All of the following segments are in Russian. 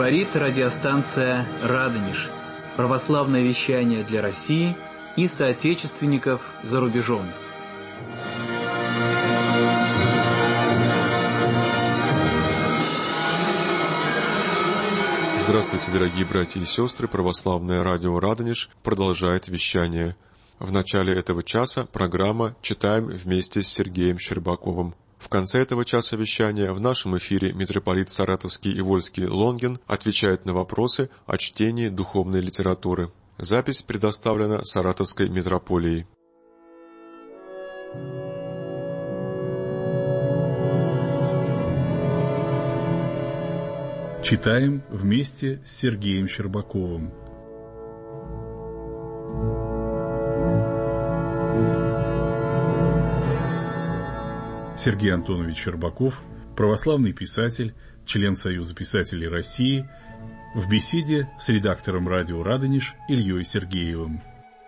Говорит радиостанция «Радонеж». Православное вещание для России и соотечественников за рубежом. Здравствуйте, дорогие братья и сестры! Православное радио «Радонеж» продолжает вещание. В начале этого часа программа «Читаем вместе с Сергеем Щербаковым». В конце этого часа вещания в нашем эфире митрополит Саратовский и Вольский Лонгин отвечает на вопросы о чтении духовной литературы. Запись предоставлена Саратовской митрополией. Читаем вместе с Сергеем Щербаковым. Сергей Антонович Щербаков, православный писатель, член Союза писателей России, в беседе с редактором радио «Радонеж» Ильей Сергеевым.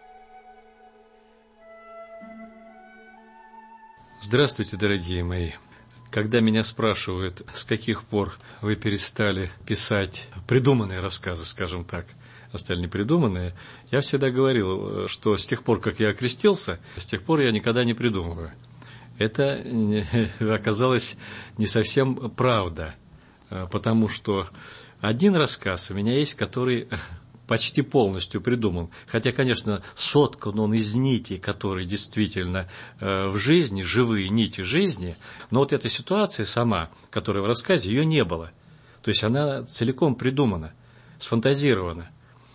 Здравствуйте, дорогие мои! Когда меня спрашивают, с каких пор вы перестали писать придуманные рассказы, скажем так, а стали непридуманные, я всегда говорил, что с тех пор, как я окрестился, с тех пор я никогда не придумываю. Это оказалось не совсем правда, потому что один рассказ у меня есть, который почти полностью придуман. Хотя, конечно, соткан он из нитей, которые действительно в жизни, живые нити жизни, но вот эта ситуация сама, которая в рассказе, ее не было. То есть она целиком придумана, сфантазирована.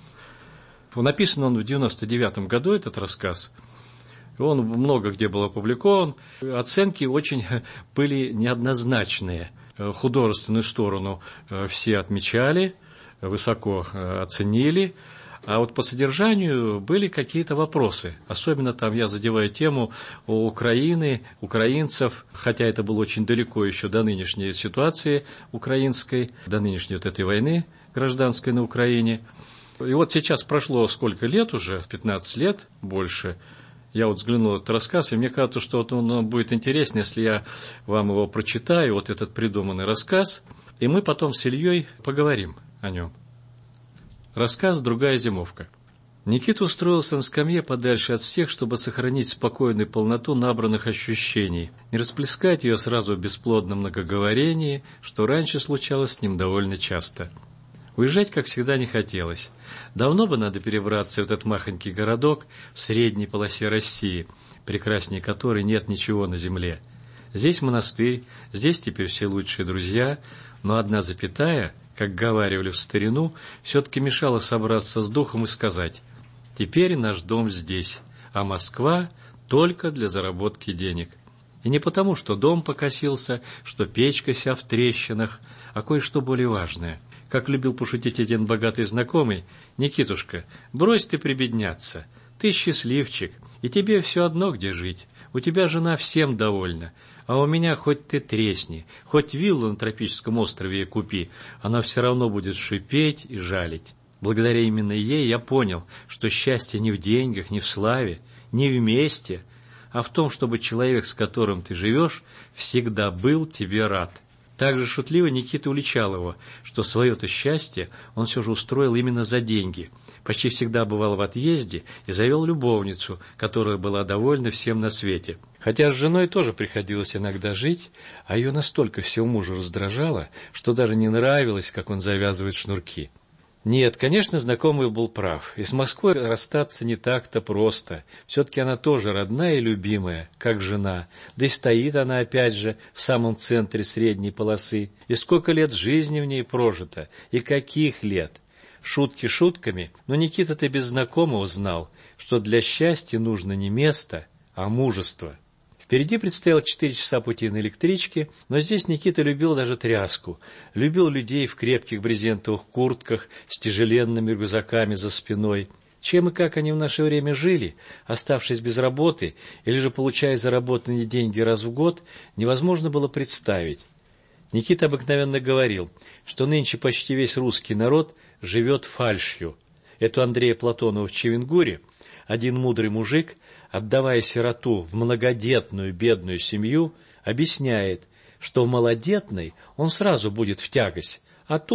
Написан он в 1999 году, этот рассказ. Он много где был опубликован. Оценки очень были неоднозначные. Художественную сторону все отмечали, высоко оценили, а вот по содержанию были какие-то вопросы. Особенно там я задеваю тему Украины, украинцев, хотя это было очень далеко еще до нынешней ситуации украинской, до нынешней вот этой войны гражданской на Украине. И вот сейчас прошло сколько лет уже, 15 лет больше. Я вот взглянул на этот рассказ, и мне кажется, что вот он будет интереснее, если я вам его прочитаю, вот этот придуманный рассказ, и мы потом с Ильей поговорим о нем. Рассказ «Другая зимовка». Никита устроился на скамье подальше от всех, чтобы сохранить спокойную полноту набранных ощущений, не расплескать ее сразу в бесплодном многоговорении, что раньше случалось с ним довольно часто. Уезжать, как всегда, не хотелось. Давно бы надо перебраться в этот махонький городок в средней полосе России, прекраснее которой нет ничего на земле. Здесь монастырь, здесь теперь все лучшие друзья, но одна запятая, как говаривали в старину, все-таки мешала собраться с духом и сказать: «Теперь наш дом здесь, а Москва только для заработки денег». И не потому, что дом покосился, что печка вся в трещинах, а кое-что более важное. Как любил пошутить один богатый знакомый: «Никитушка, брось ты прибедняться, ты счастливчик, и тебе все одно, где жить. У тебя жена всем довольна, а у меня хоть ты тресни, хоть виллу на тропическом острове и купи, она все равно будет шипеть и жалить». Благодаря именно ей я понял, что счастье не в деньгах, не в славе, не в месте, а в том, чтобы человек, с которым ты живешь, всегда был тебе рад. Также шутливо Никита уличал его, что свое-то счастье он все же устроил именно за деньги. Почти всегда бывал в отъезде и завел любовницу, которая была довольна всем на свете. Хотя с женой тоже приходилось иногда жить, а ее настолько все мужа раздражало, что даже не нравилось, как он завязывает шнурки. Нет, конечно, знакомый был прав, и с Москвой расстаться не так-то просто. Все-таки она тоже родная и любимая, как жена, да и стоит она опять же в самом центре средней полосы. И сколько лет жизни в ней прожито, и каких лет! Шутки шутками, но Никита-то без знакомого знал, что для счастья нужно не место, а мужество. Впереди предстояло 4 часа пути на электричке, но здесь Никита любил даже тряску, любил людей в крепких брезентовых куртках с тяжеленными рюкзаками за спиной. Чем и как они в наше время жили, оставшись без работы или же получая заработанные деньги раз в год, невозможно было представить. Никита обыкновенно говорил, что нынче почти весь русский народ живет фальшью. Это Андрея Платонова в Чевенгуре один мудрый мужик, отдавая сироту в многодетную бедную семью, объясняет, что в малодетной он сразу будет в тягость, а тут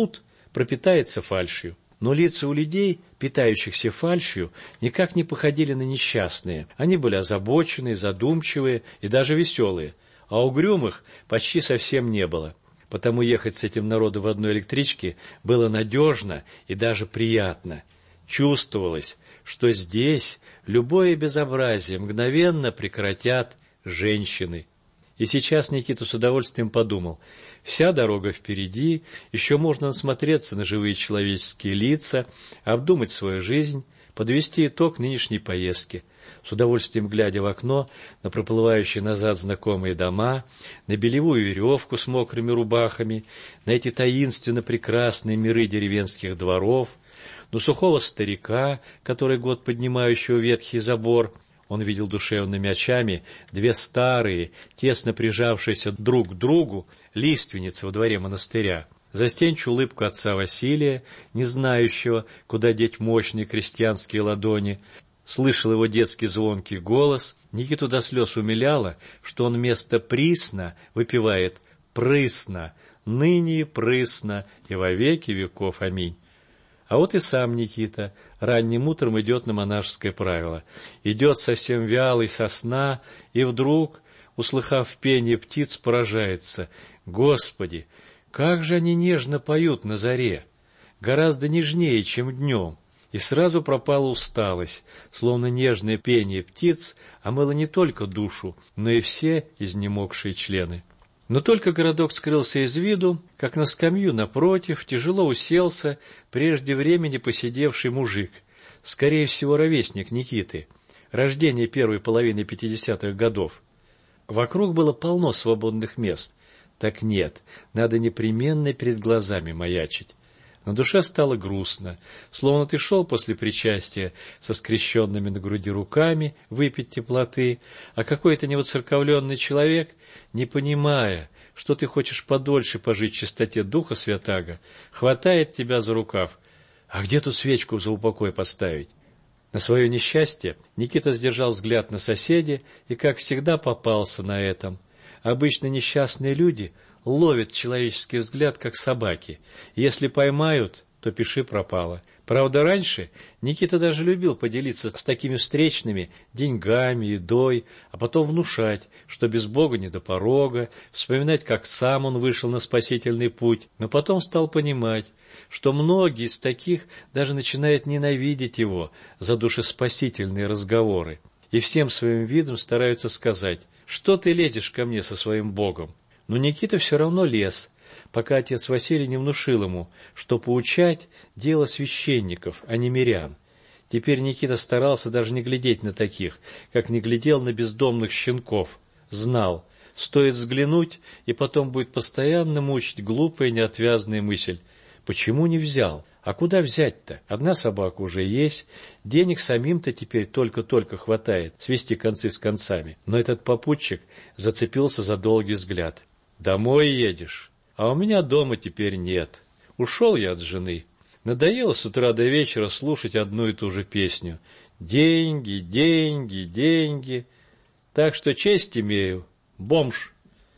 пропитается фальшью. Но лица у людей, питающихся фальшью, никак не походили на несчастные. Они были озабоченные, задумчивые и даже веселые, а угрюмых почти совсем не было. Потому ехать с этим народом в одной электричке было надежно и даже приятно. Чувствовалось, что здесь любое безобразие мгновенно прекратят женщины. И сейчас Никита с удовольствием подумал: вся дорога впереди, еще можно насмотреться на живые человеческие лица, обдумать свою жизнь, подвести итог нынешней поездки. С удовольствием глядя в окно на проплывающие назад знакомые дома, на белевую веревку с мокрыми рубахами, на эти таинственно прекрасные миры деревенских дворов, на сухого старика, который год поднимающего ветхий забор. Он видел душевными очами две старые, тесно прижавшиеся друг к другу лиственницы во дворе монастыря, застенчивую улыбку отца Василия, не знающего, куда деть мощные крестьянские ладони, слышал его детский звонкий голос. Никиту до слез умиляло, что он вместо «присно» выпевает «прысно», «ныне и прысно, и во веки веков. Аминь». А вот и сам Никита ранним утром идет на монашеское правило. Идет совсем вялый со сна, и вдруг, услыхав пение птиц, поражается: «Господи, как же они нежно поют на заре! Гораздо нежнее, чем днем!» И сразу пропала усталость, словно нежное пение птиц омыло не только душу, но и все изнемогшие члены. Но только городок скрылся из виду, как на скамью напротив тяжело уселся прежде времени посидевший мужик, скорее всего, ровесник Никиты, рождение первой половины 50-х годов. Вокруг было полно свободных мест. Так нет, надо непременно перед глазами маячить. На душе стало грустно, словно ты шел после причастия со скрещенными на груди руками выпить теплоты, а какой-то невоцерковленный человек, не понимая, что ты хочешь подольше пожить в чистоте духа святаго, хватает тебя за рукав: «А где тут свечку за упокой поставить?» На свое несчастье Никита сдержал взгляд на соседей и, как всегда, попался на этом. Обычно несчастные люди ловят человеческий взгляд, как собаки. Если поймают, то пиши пропало. Правда, раньше Никита даже любил поделиться с такими встречными деньгами, едой, а потом внушать, что без Бога не до порога, вспоминать, как сам он вышел на спасительный путь. Но потом стал понимать, что многие из таких даже начинают ненавидеть его за душеспасительные разговоры и всем своим видом стараются сказать: «Что ты лезешь ко мне со своим Богом?» Но Никита все равно лез, пока отец Василий не внушил ему, что поучать – дело священников, а не мирян. Теперь Никита старался даже не глядеть на таких, как не глядел на бездомных щенков. Знал, стоит взглянуть, и потом будет постоянно мучить глупая неотвязная мысль: почему не взял? А куда взять-то? Одна собака уже есть, денег самим-то теперь только-только хватает свести концы с концами. Но этот попутчик зацепился за долгий взгляд. «Домой едешь? А у меня дома теперь нет. Ушел я от жены. Надоело с утра до вечера слушать одну и ту же песню. Деньги, деньги, деньги. Так что честь имею. Бомж.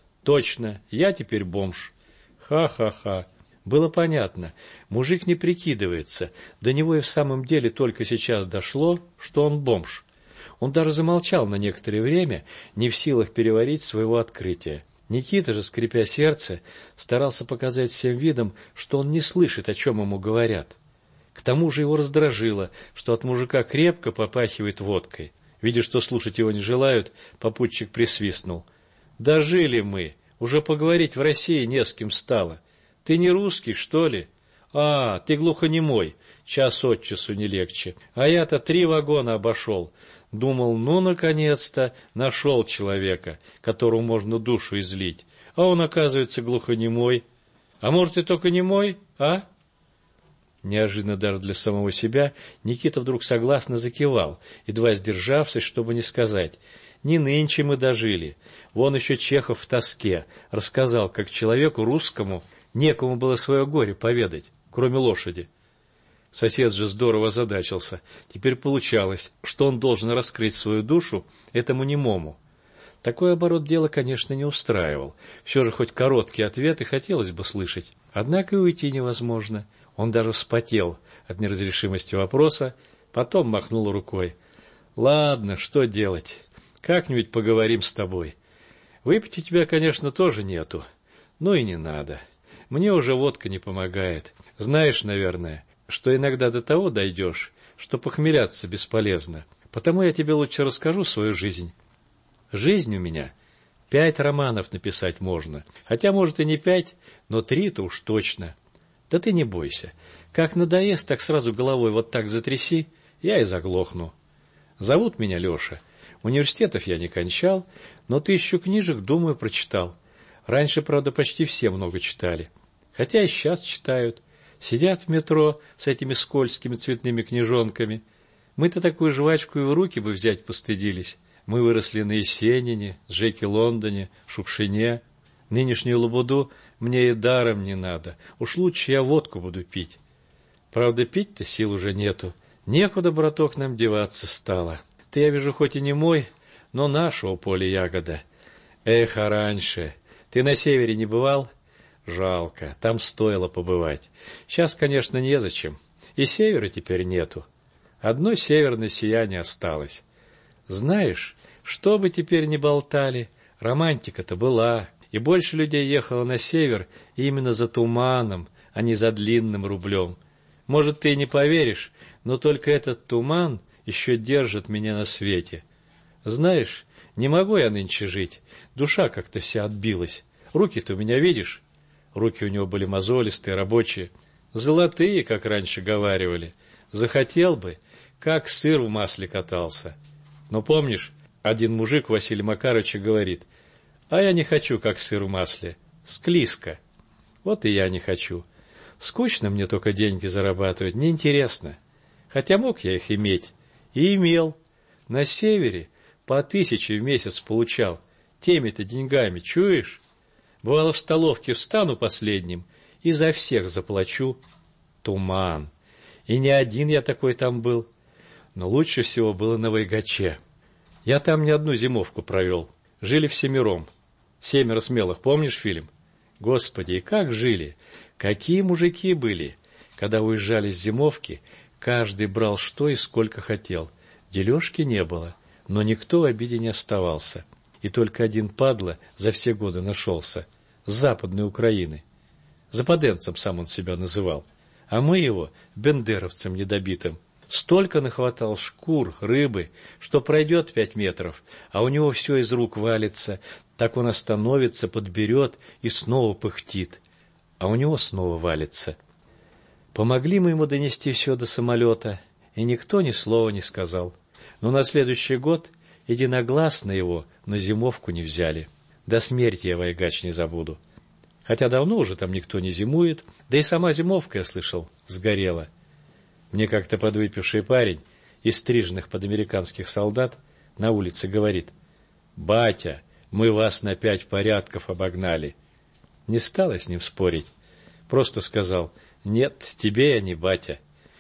Точно, я теперь бомж. Ха-ха-ха». Было понятно, мужик не прикидывается, до него и в самом деле только сейчас дошло, что он бомж. Он даже замолчал на некоторое время, не в силах переварить своего открытия. Никита же, скрипя сердце, старался показать всем видом, что он не слышит, о чем ему говорят. К тому же его раздражило, что от мужика крепко попахивает водкой. Видя, что слушать его не желают, попутчик присвистнул. «Дожили мы, уже поговорить в России не с кем стало. Ты не русский, что ли? А, ты глухонемой, час от часу не легче. А я-то 3 вагона обошел. Думал, ну, наконец-то, нашел человека, которому можно душу излить. А он, оказывается, глухонемой. А может, и только немой, а?» Неожиданно даже для самого себя Никита вдруг согласно закивал, едва сдержавшись, чтобы не сказать: «Не нынче мы дожили. Вон еще Чехов в тоске рассказал, как человеку русскому некому было свое горе поведать, кроме лошади». Сосед же здорово озадачился. Теперь получалось, что он должен раскрыть свою душу этому немому. Такой оборот дела, конечно, не устраивал. Все же хоть короткий ответ и хотелось бы слышать. Однако и уйти невозможно. Он даже вспотел от неразрешимости вопроса, потом махнул рукой. «Ладно, что делать? Как-нибудь поговорим с тобой. Выпить у тебя, конечно, тоже нету. Ну и не надо. Мне уже водка не помогает. Знаешь, наверное, что иногда до того дойдешь, что похмеляться бесполезно. Потому я тебе лучше расскажу свою жизнь. Жизнь у меня 5 романов написать можно. Хотя, может, и не 5, но 3-то уж точно. Да ты не бойся. Как надоест, так сразу головой вот так затряси, я и заглохну. Зовут меня Леша. Университетов я не кончал, но 1000 книжек, думаю, прочитал. Раньше, правда, почти все много читали. Хотя и сейчас читают. Сидят в метро с этими скользкими цветными книжонками. Мы-то такую жвачку и в руки бы взять постыдились. Мы выросли на Есенине, Джеки Лондоне, Шукшине. Нынешнюю лабуду мне и даром не надо. Уж лучше я водку буду пить. Правда, пить-то сил уже нету. Некуда, браток, нам деваться стало. Ты, я вижу, хоть и не мой, но нашего поля ягода. Эх, а раньше. Ты на севере не бывал? Жалко, там стоило побывать. Сейчас, конечно, незачем. И севера теперь нету. Одно северное сияние осталось. Знаешь, что бы теперь ни болтали, романтика-то была, и больше людей ехало на север именно за туманом, а не за длинным рублем. Может, ты и не поверишь, но только этот туман еще держит меня на свете. Знаешь, не могу я нынче жить, душа как-то вся отбилась. Руки-то у меня, видишь? Руки у него были мозолистые, рабочие, золотые, как раньше говаривали. Захотел бы, как сыр в масле катался. Но помнишь, один мужик Василий Макарович говорит: а я не хочу, как сыр в масле, склизко. Вот и я не хочу. Скучно мне только деньги зарабатывать, неинтересно. Хотя мог я их иметь. И имел. На севере по 1000 в месяц получал. Теми-то деньгами, чуешь? Бывало, в столовке встану последним и за всех заплачу. Туман. И не один я такой там был. Но лучше всего было на Вайгаче. Я там не одну зимовку провел. Жили всемиром. 7 смелых, помнишь фильм? Господи, и как жили! Какие мужики были! Когда уезжали с зимовки, каждый брал что и сколько хотел. Дележки не было, но никто в обиде не оставался. И только один падла за все годы нашелся. С Западной Украины. Западенцем сам он себя называл. А мы его бендеровцем недобитым. Столько нахватал шкур, рыбы, что пройдет 5 метров, а у него все из рук валится. Так он остановится, подберет и снова пыхтит. А у него снова валится. Помогли мы ему донести все до самолета, и никто ни слова не сказал. Но на следующий год единогласно его на зимовку не взяли. До смерти я Вайгач не забуду. Хотя давно уже там никто не зимует, да и сама зимовка, я слышал, сгорела. Мне как-то подвыпивший парень из стриженных под американских солдат на улице говорит: «Батя, мы вас на 5 порядков обогнали». Не стал я с ним спорить, просто сказал: «Нет, тебе я не батя.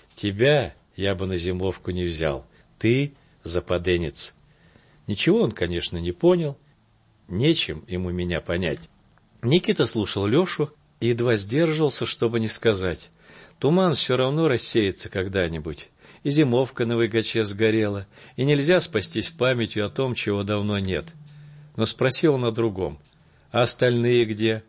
Тебя я бы на зимовку не взял. Ты западенец». Ничего он, конечно, не понял, нечем ему меня понять. Никита слушал Лешу и едва сдерживался, чтобы не сказать: туман все равно рассеется когда-нибудь, и зимовка на Вайгаче сгорела, и нельзя спастись памятью о том, чего давно нет. Но спросил он о другом: а остальные где?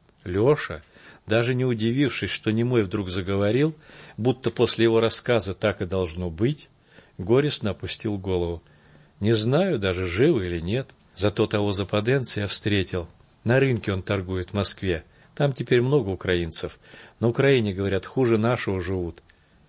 Леша, даже не удивившись, что немой вдруг заговорил, будто после его рассказа так и должно быть, горестно опустил голову. Не знаю даже, живы или нет. Зато того западенца я встретил. На рынке он торгует в Москве. Там теперь много украинцев. На Украине, говорят, хуже нашего живут.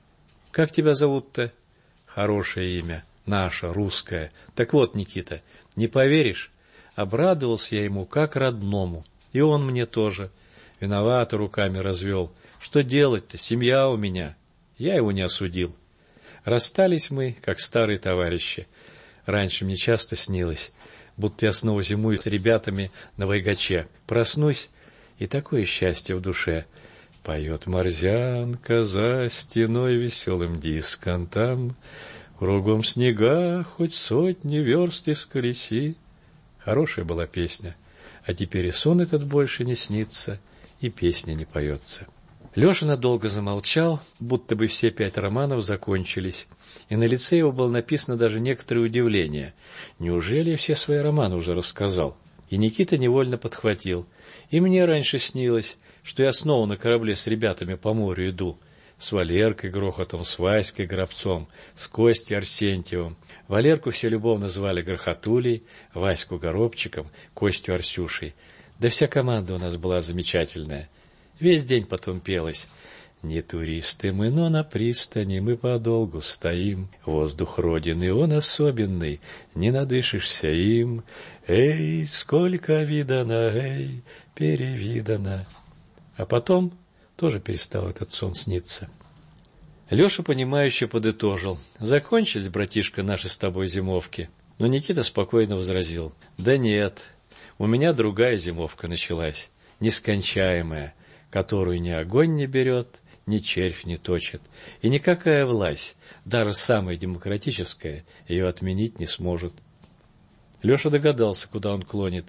Как тебя зовут-то? Хорошее имя. Наше, русское. Так вот, Никита, не поверишь, обрадовался я ему как родному. И он мне тоже. Виновато руками развел. Что делать-то, семья у меня. Я его не осудил. Расстались мы, как старые товарищи. Раньше мне часто снилось, будто я снова зимую с ребятами на Вайгаче. Проснусь, и такое счастье в душе. Поет морзянка за стеной веселым дисконтом. Кругом снега, хоть 100 верст исколеси. Хорошая была песня. А теперь и сон этот больше не снится, и песня не поется. Леша надолго замолчал, будто бы все 5 романов закончились, и на лице его было написано даже некоторое удивление. Неужели я все свои романы уже рассказал? И Никита невольно подхватил. И мне раньше снилось, что я снова на корабле с ребятами по морю иду. С Валеркой Грохотом, с Васькой Гробцом, с Костей Арсентьевым. Валерку все любовно звали Грохотулей, Ваську Горобчиком, Костю Арсюшей. Да вся команда у нас была замечательная. Весь день потом пелось. Не туристы мы, но на пристани мы подолгу стоим. Воздух родины, он особенный, не надышишься им. Эй, сколько видано, эй, перевидано. А потом тоже перестал этот сон сниться. Леша, понимающе подытожил. Закончились, братишка, наши с тобой зимовки. Но Никита спокойно возразил. Да нет, у меня другая зимовка началась, нескончаемая, которую ни огонь не берет, ни червь не точит. И никакая власть, даже самая демократическая, ее отменить не сможет. Леша догадался, куда он клонит.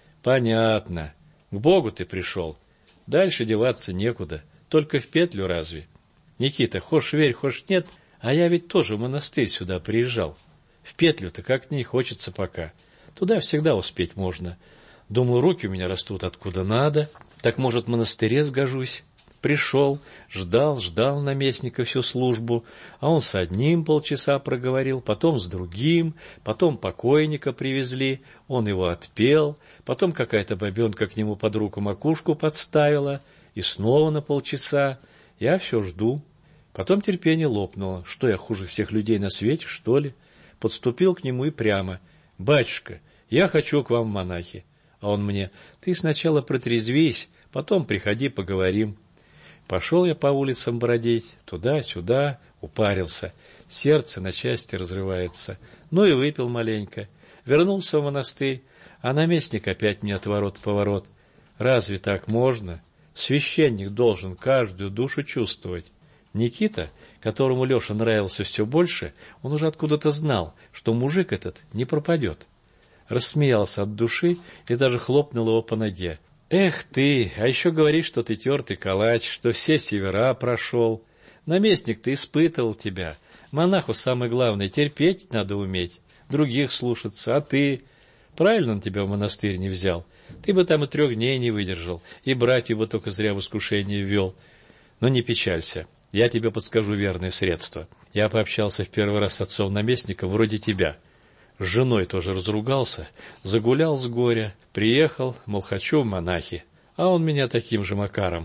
Понятно. К Богу ты пришел. Дальше деваться некуда. Только в петлю разве? Никита, хошь верь, хошь нет, а я ведь тоже в монастырь сюда приезжал. В петлю-то как-то не хочется пока. Туда всегда успеть можно. Думаю, руки у меня растут откуда надо. Так, может, в монастыре сгожусь? Пришел, ждал наместника всю службу, а он с одним полчаса проговорил, потом с другим, потом покойника привезли, он его отпел, потом какая-то бабенка к нему под руку макушку подставила, и снова на полчаса. Я все жду. Потом терпение лопнуло. Что, я хуже всех людей на свете, что ли? Подступил к нему и прямо. «Батюшка, я хочу к вам в монахи». А он мне: «Ты сначала протрезвись, потом приходи, поговорим». Пошел я по улицам бродить, туда-сюда, упарился. Сердце на части разрывается. Ну и выпил маленько. Вернулся в монастырь, а наместник опять мне отворот-поворот. Разве так можно? Священник должен каждую душу чувствовать. Никита, которому Леша нравился все больше, он уже откуда-то знал, что мужик этот не пропадет. Рассмеялся от души и даже хлопнул его по ноге. «Эх ты, а еще говоришь, что ты тертый калач, что все севера прошел. Наместник-то испытывал тебя. Монаху самое главное — терпеть надо уметь, других слушаться, а ты... Правильно он тебя в монастырь не взял. Ты бы там и 3 дней не выдержал, и братью бы только зря в искушение ввел. Но не печалься, я тебе подскажу верное средство. Я пообщался в первый раз с отцом-наместником вроде тебя. С женой тоже разругался, загулял с горя, приехал, мол, хочу в монахи. А он меня таким же макаром.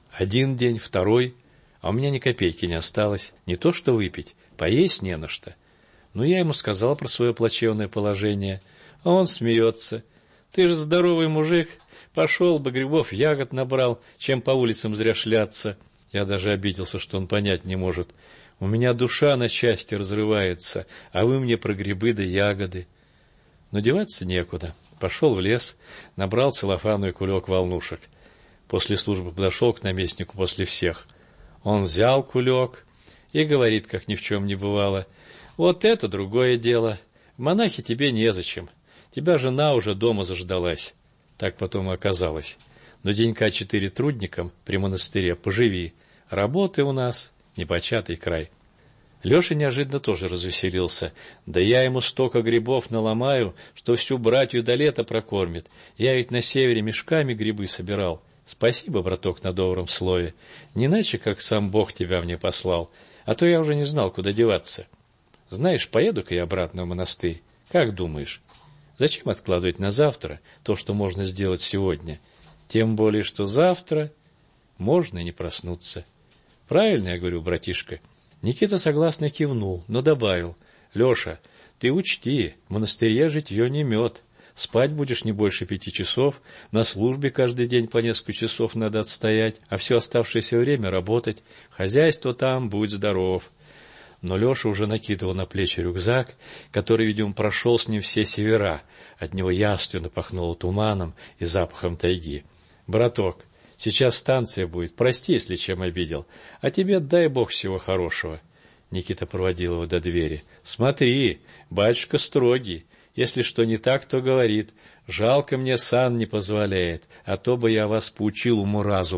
1 день, 2, а у меня ни копейки не осталось. Не то что выпить, поесть не на что. Ну, я ему сказал про свое плачевное положение, а он смеется. Ты же здоровый мужик, пошел бы, грибов, ягод набрал, чем по улицам зря шляться. Я даже обиделся, что он понять не может. У меня душа на части разрывается, а вы мне про грибы да ягоды. Но деваться некуда. Пошел в лес, набрал целлофановый кулек волнушек. После службы подошел к наместнику после всех. Он взял кулек и говорит, как ни в чем не бывало: «Вот это другое дело. В монахи тебе незачем. Тебя жена уже дома заждалась». Так потом и оказалось. Но денька 4 трудникам при монастыре поживи. Работы у нас непочатый край. Леша неожиданно тоже развеселился. Да я ему столько грибов наломаю, что всю братью до лета прокормит. Я ведь на севере мешками грибы собирал. Спасибо, браток, на добром слове. Не иначе, как сам Бог тебя мне послал. А то я уже не знал, куда деваться. Знаешь, поеду-ка я обратно в монастырь. Как думаешь? Зачем откладывать на завтра то, что можно сделать сегодня? Тем более, что завтра можно и не проснуться. Правильно я говорю, братишка? Никита согласно кивнул, но добавил: «Леша, ты учти, в монастыре житье не мед. Спать будешь не больше 5 часов, на службе каждый день по несколько часов надо отстоять, а все оставшееся время работать. Хозяйство там, будь здоров». Но Леша уже накидывал на плечи рюкзак, который, видимо, прошел с ним все севера. От него явственно пахнуло туманом и запахом тайги. «Браток, сейчас станция будет, прости, если чем обидел, а тебе дай Бог всего хорошего». Никита проводил его до двери. «Смотри, батюшка строгий, если что не так, то говорит. Жалко мне сан не позволяет, а то бы я вас поучил уму-разуму.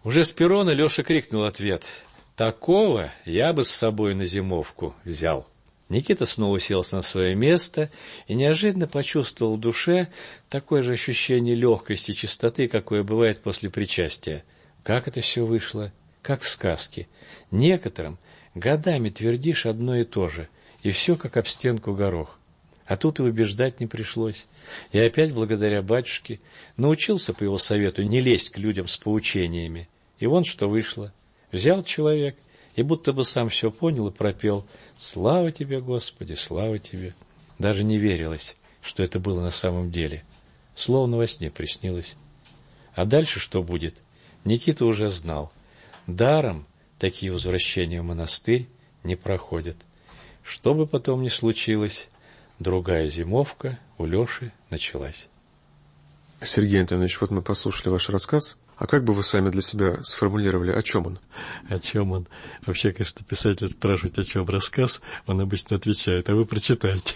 Уже с перрона Леша крикнул ответ: «Такого я бы с собой на зимовку взял». Никита снова уселся на свое место и неожиданно почувствовал в душе такое же ощущение легкости и чистоты, какое бывает после причастия. Как это все вышло, как в сказке. Некоторым годами твердишь одно и то же, и все как об стенку горох. А тут и убеждать не пришлось. И опять, благодаря батюшке, научился по его совету не лезть к людям с поучениями. И вон что вышло. Взял человек и будто бы сам все понял и пропел: «Слава тебе, Господи, слава тебе». Даже не верилось, что это было на самом деле. Словно во сне приснилось. А дальше что будет, Никита уже знал. Даром такие возвращения в монастырь не проходят. Что бы потом ни случилось, другая зимовка у Леши началась. Сергей Антонович, вот мы послушали ваш рассказ. А как бы вы сами для себя сформулировали, о чем он? О чем он? Вообще, конечно, писатель спрашивает, о чем рассказ, он обычно отвечает: а вы прочитайте.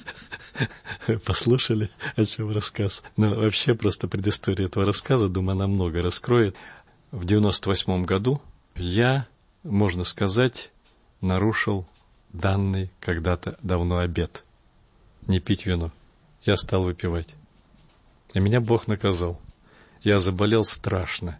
Послушали, о чем рассказ. Но вообще просто предыстория этого рассказа, думаю, она много раскроет. В 98 году я, можно сказать, нарушил данный когда-то давно обет. Не пить вино. Я стал выпивать. И меня Бог наказал. Я заболел страшно.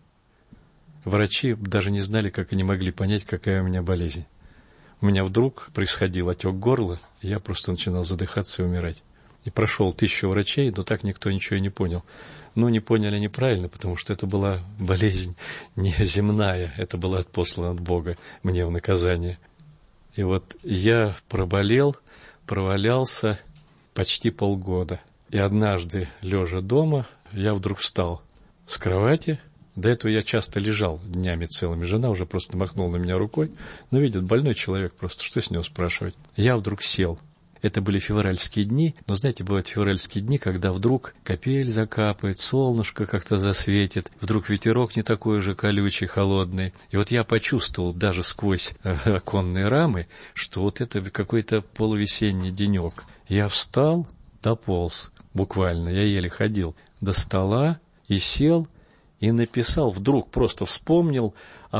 Врачи даже не знали, как они могли понять, какая у меня болезнь. У меня вдруг происходил отек горла, и я просто начинал задыхаться и умирать. И прошел 1000 врачей, но так никто ничего и не понял. Ну, не поняли неправильно, потому что это была болезнь не земная, это была отпослана от Бога мне в наказание. И вот я проболел, провалялся почти полгода. И однажды, лежа дома, я вдруг встал с кровати. До этого я часто лежал днями целыми. Жена уже просто махнула на меня рукой. Но видит, больной человек просто, что с него спрашивать? Я вдруг сел. Это были февральские дни, но, знаете, бывают февральские дни, когда вдруг капель закапает, солнышко как-то засветит, вдруг ветерок не такой уже колючий, холодный. И вот я почувствовал даже сквозь оконные рамы, что вот это какой-то полувесенний денек. Я встал, дополз, буквально, я еле ходил, до стола и сел, и написал, вдруг просто вспомнил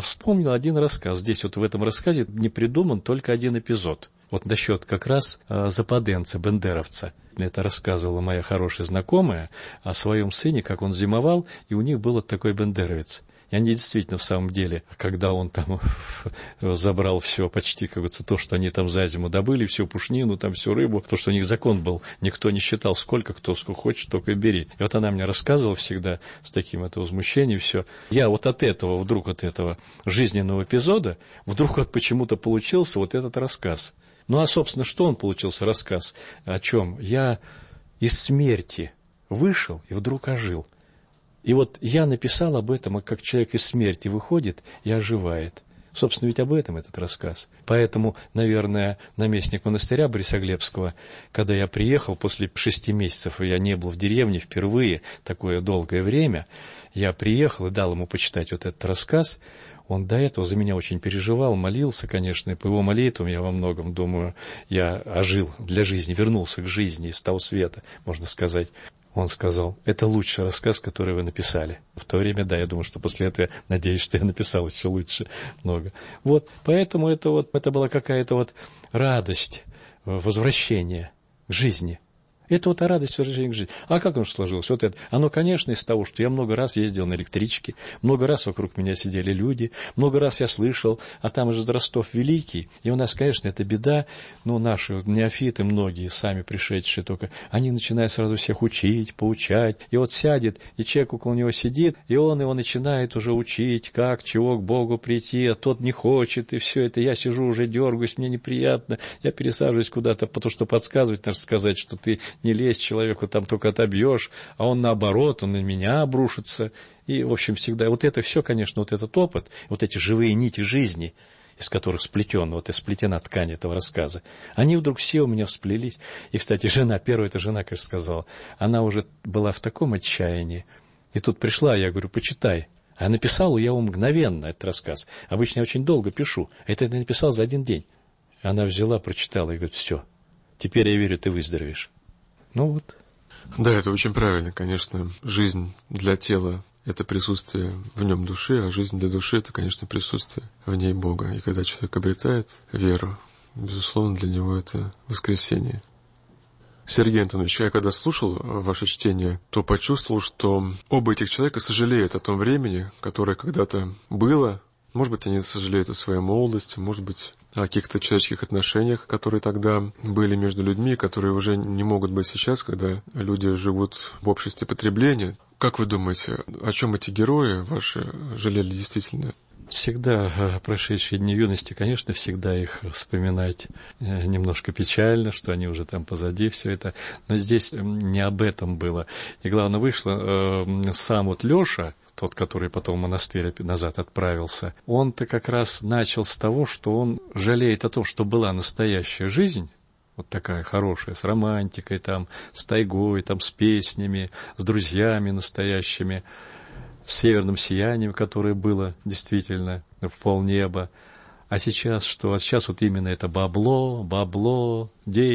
один рассказ. Здесь вот в этом рассказе не придуман только один эпизод. Вот насчет как раз западенца, бендеровца. Это рассказывала моя хорошая знакомая о своем сыне, как он зимовал, и у них был вот такой бендеровец. И они действительно в самом деле, когда он там забрал все почти, как говорится, то, что они там за зиму добыли, всю пушнину, там всю рыбу, то, что у них закон был, никто не считал, сколько хочет, только и бери. И вот она мне рассказывала всегда с таким возмущением все. Я вот от этого жизненного эпизода, вдруг вот почему-то получился вот этот рассказ. Ну, а, собственно, что он получился рассказ? О чем? Я из смерти вышел и вдруг ожил. И вот я написал об этом, как человек из смерти выходит и оживает. Собственно, ведь об этом этот рассказ. Поэтому, наверное, наместник монастыря Борисоглебского, когда я приехал после 6 месяцев, и я не был в деревне впервые такое долгое время, я приехал и дал ему почитать вот этот рассказ. Он до этого за меня очень переживал, молился, конечно, и по его молитвам я во многом, думаю, я ожил для жизни, вернулся к жизни из того света, можно сказать. Он сказал, это лучший рассказ, который вы написали. В то время, да, я думаю, что после этого, надеюсь, что я написал еще лучше много. Вот, поэтому это была какая-то радость возвращения к жизни. Это радость возвращения к жизни. А как оно сложилось? Вот это. Оно, конечно, из того, что я много раз ездил на электричке, много раз вокруг меня сидели люди, много раз я слышал, а там же Ростов великий, и у нас, конечно, это беда, наши неофиты, многие, сами пришедшие только, они начинают сразу всех учить, поучать, и вот сядет, и человек около него сидит, и он его начинает уже учить, как, чего к Богу прийти, а тот не хочет, и все это, я сижу уже дергаюсь, мне неприятно, я пересаживаюсь куда-то, потому что подсказывать, надо сказать, что ты не лезь человеку, там только отобьешь, а он наоборот, он на меня обрушится. И, в общем, всегда это все, конечно, этот опыт, эти живые нити жизни, из которых сплетена ткань этого рассказа, они вдруг все у меня всплелись. И, кстати, первая жена, конечно, сказала, она уже была в таком отчаянии. И тут пришла, я говорю, почитай. А написал я мгновенно этот рассказ. Обычно я очень долго пишу. Это я написал за один день. Она взяла, прочитала и говорит, все, теперь я верю, ты выздоровеешь. Да, это очень правильно, конечно. Жизнь для тела – это присутствие в нем души, а жизнь для души — это, конечно, присутствие в ней Бога. И когда человек обретает веру, безусловно, для него это воскресение. Сергей Антонович, я когда слушал ваше чтение, то почувствовал, что оба этих человека сожалеют о том времени, которое когда-то было. Может быть, они сожалеют о своей молодости, может быть, о каких-то человеческих отношениях, которые тогда были между людьми, которые уже не могут быть сейчас, когда люди живут в обществе потребления. Как вы думаете, о чем эти герои ваши жалели действительно? Всегда прошедшие дни юности, конечно, всегда их вспоминать немножко печально, что они уже там позади, все это. Но здесь не об этом было. И главное, вышло, сам вот Леша, тот, который потом в монастырь назад отправился, он-то как раз начал с того, что он жалеет о том, что была настоящая жизнь, вот такая хорошая, с романтикой, там, с тайгой, там, с песнями, с друзьями настоящими, с северным сиянием, которое было действительно в полнеба. А сейчас что? А сейчас вот именно это бабло,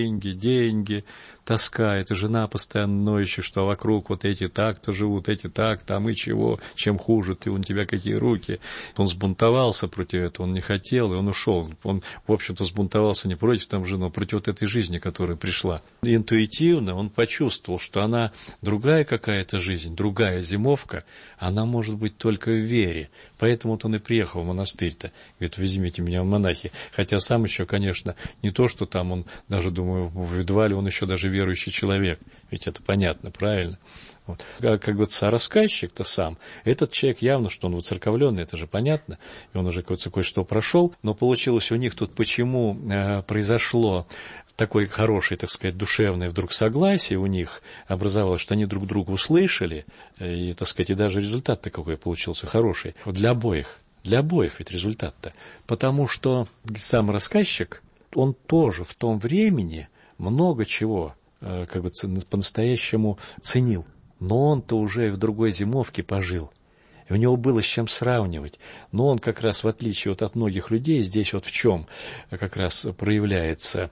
деньги, тоска. Это жена постоянно ноющая, что вокруг вот эти так-то живут, эти так, там и чего, чем хуже ты, у тебя какие руки. Он сбунтовался против этого, он не хотел, и он ушел. Он, в общем-то, сбунтовался не против там жены, а против вот этой жизни, которая пришла. Интуитивно он почувствовал, что она другая какая-то жизнь, другая зимовка, она может быть только в вере. Поэтому вот он и приехал в монастырь-то. Говорит, возьмите меня в монахи. Хотя сам еще, конечно, не то, что там он, даже думаю, едва ли он еще даже верующий человек. Ведь это понятно, правильно? Вот. А как говорится, рассказчик-то сам, этот человек явно, что он воцерковленный, это же понятно, и он уже кое-что прошел, но получилось у них тут почему произошло такое хорошее, так сказать, душевное вдруг согласие у них образовалось, что они друг друга услышали, и, так сказать, и даже результат-то какой получился хороший. Для обоих ведь результат-то. Потому что сам рассказчик, он тоже в том времени много чего как бы по-настоящему ценил. Но он-то уже в другой зимовке пожил. И у него было с чем сравнивать. Но он как раз, в отличие от многих людей, здесь вот в чем как раз проявляется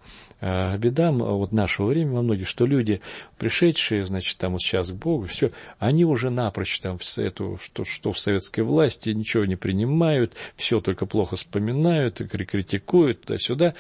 беда вот нашего времени во многих, что люди, пришедшие, значит, там вот сейчас к Богу, все, они уже напрочь там что в советской власти ничего не принимают, все только плохо вспоминают, критикуют туда-сюда.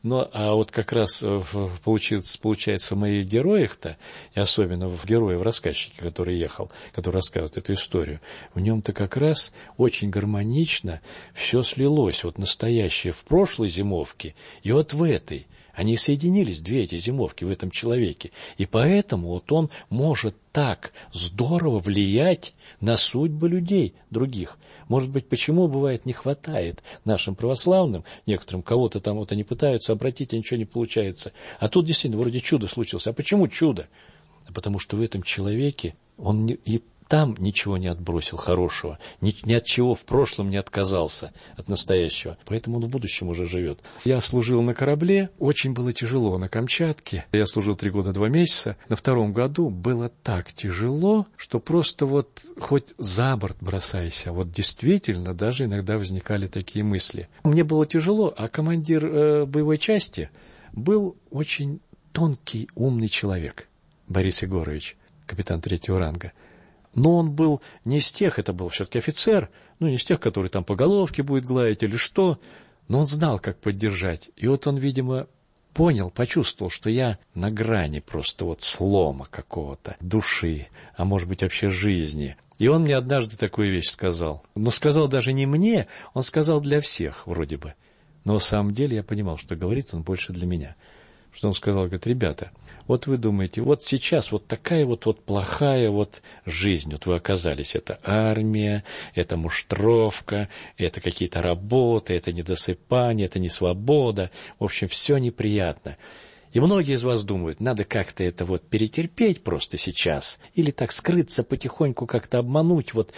А вот как раз получается в моих героях-то, и особенно в герое, в рассказчике, который ехал, который рассказывает эту историю, в нем-то как раз очень гармонично все слилось, вот настоящее в прошлой зимовке и вот в этой. Они соединились, две эти зимовки в этом человеке. И поэтому вот он может так здорово влиять на судьбы людей других. Может быть, почему бывает не хватает нашим православным, некоторым кого-то там вот они пытаются обратить, а ничего не получается. А тут действительно вроде чудо случилось. А почему чудо? Потому что в этом человеке он и там ничего не отбросил хорошего, ни от чего в прошлом не отказался от настоящего. Поэтому он в будущем уже живет. Я служил на корабле, очень было тяжело на Камчатке. Я служил 3 года 2 месяца. На 2-м году было так тяжело, что просто вот хоть за борт бросайся. Вот действительно даже иногда возникали такие мысли. Мне было тяжело, а командир боевой части был очень тонкий, умный человек. Борис Егорович, капитан 3-го ранга. Но он был не из тех, это был все-таки офицер, не из тех, который там по головке будет гладить или что, но он знал, как поддержать. И вот он, видимо, почувствовал, что я на грани просто вот слома какого-то, души, а может быть вообще жизни. И он мне однажды такую вещь сказал. Но сказал даже не мне, он сказал для всех вроде бы. Но на самом деле я понимал, что говорит он больше для меня. Что он сказал, говорит, ребята, вот вы думаете, вот сейчас вот такая вот плохая вот жизнь, вот вы оказались, это армия, это муштровка, это какие-то работы, это недосыпание, это несвобода, в общем, все неприятно. И многие из вас думают, надо как-то это вот перетерпеть просто сейчас, или так скрыться потихоньку, как-то обмануть вот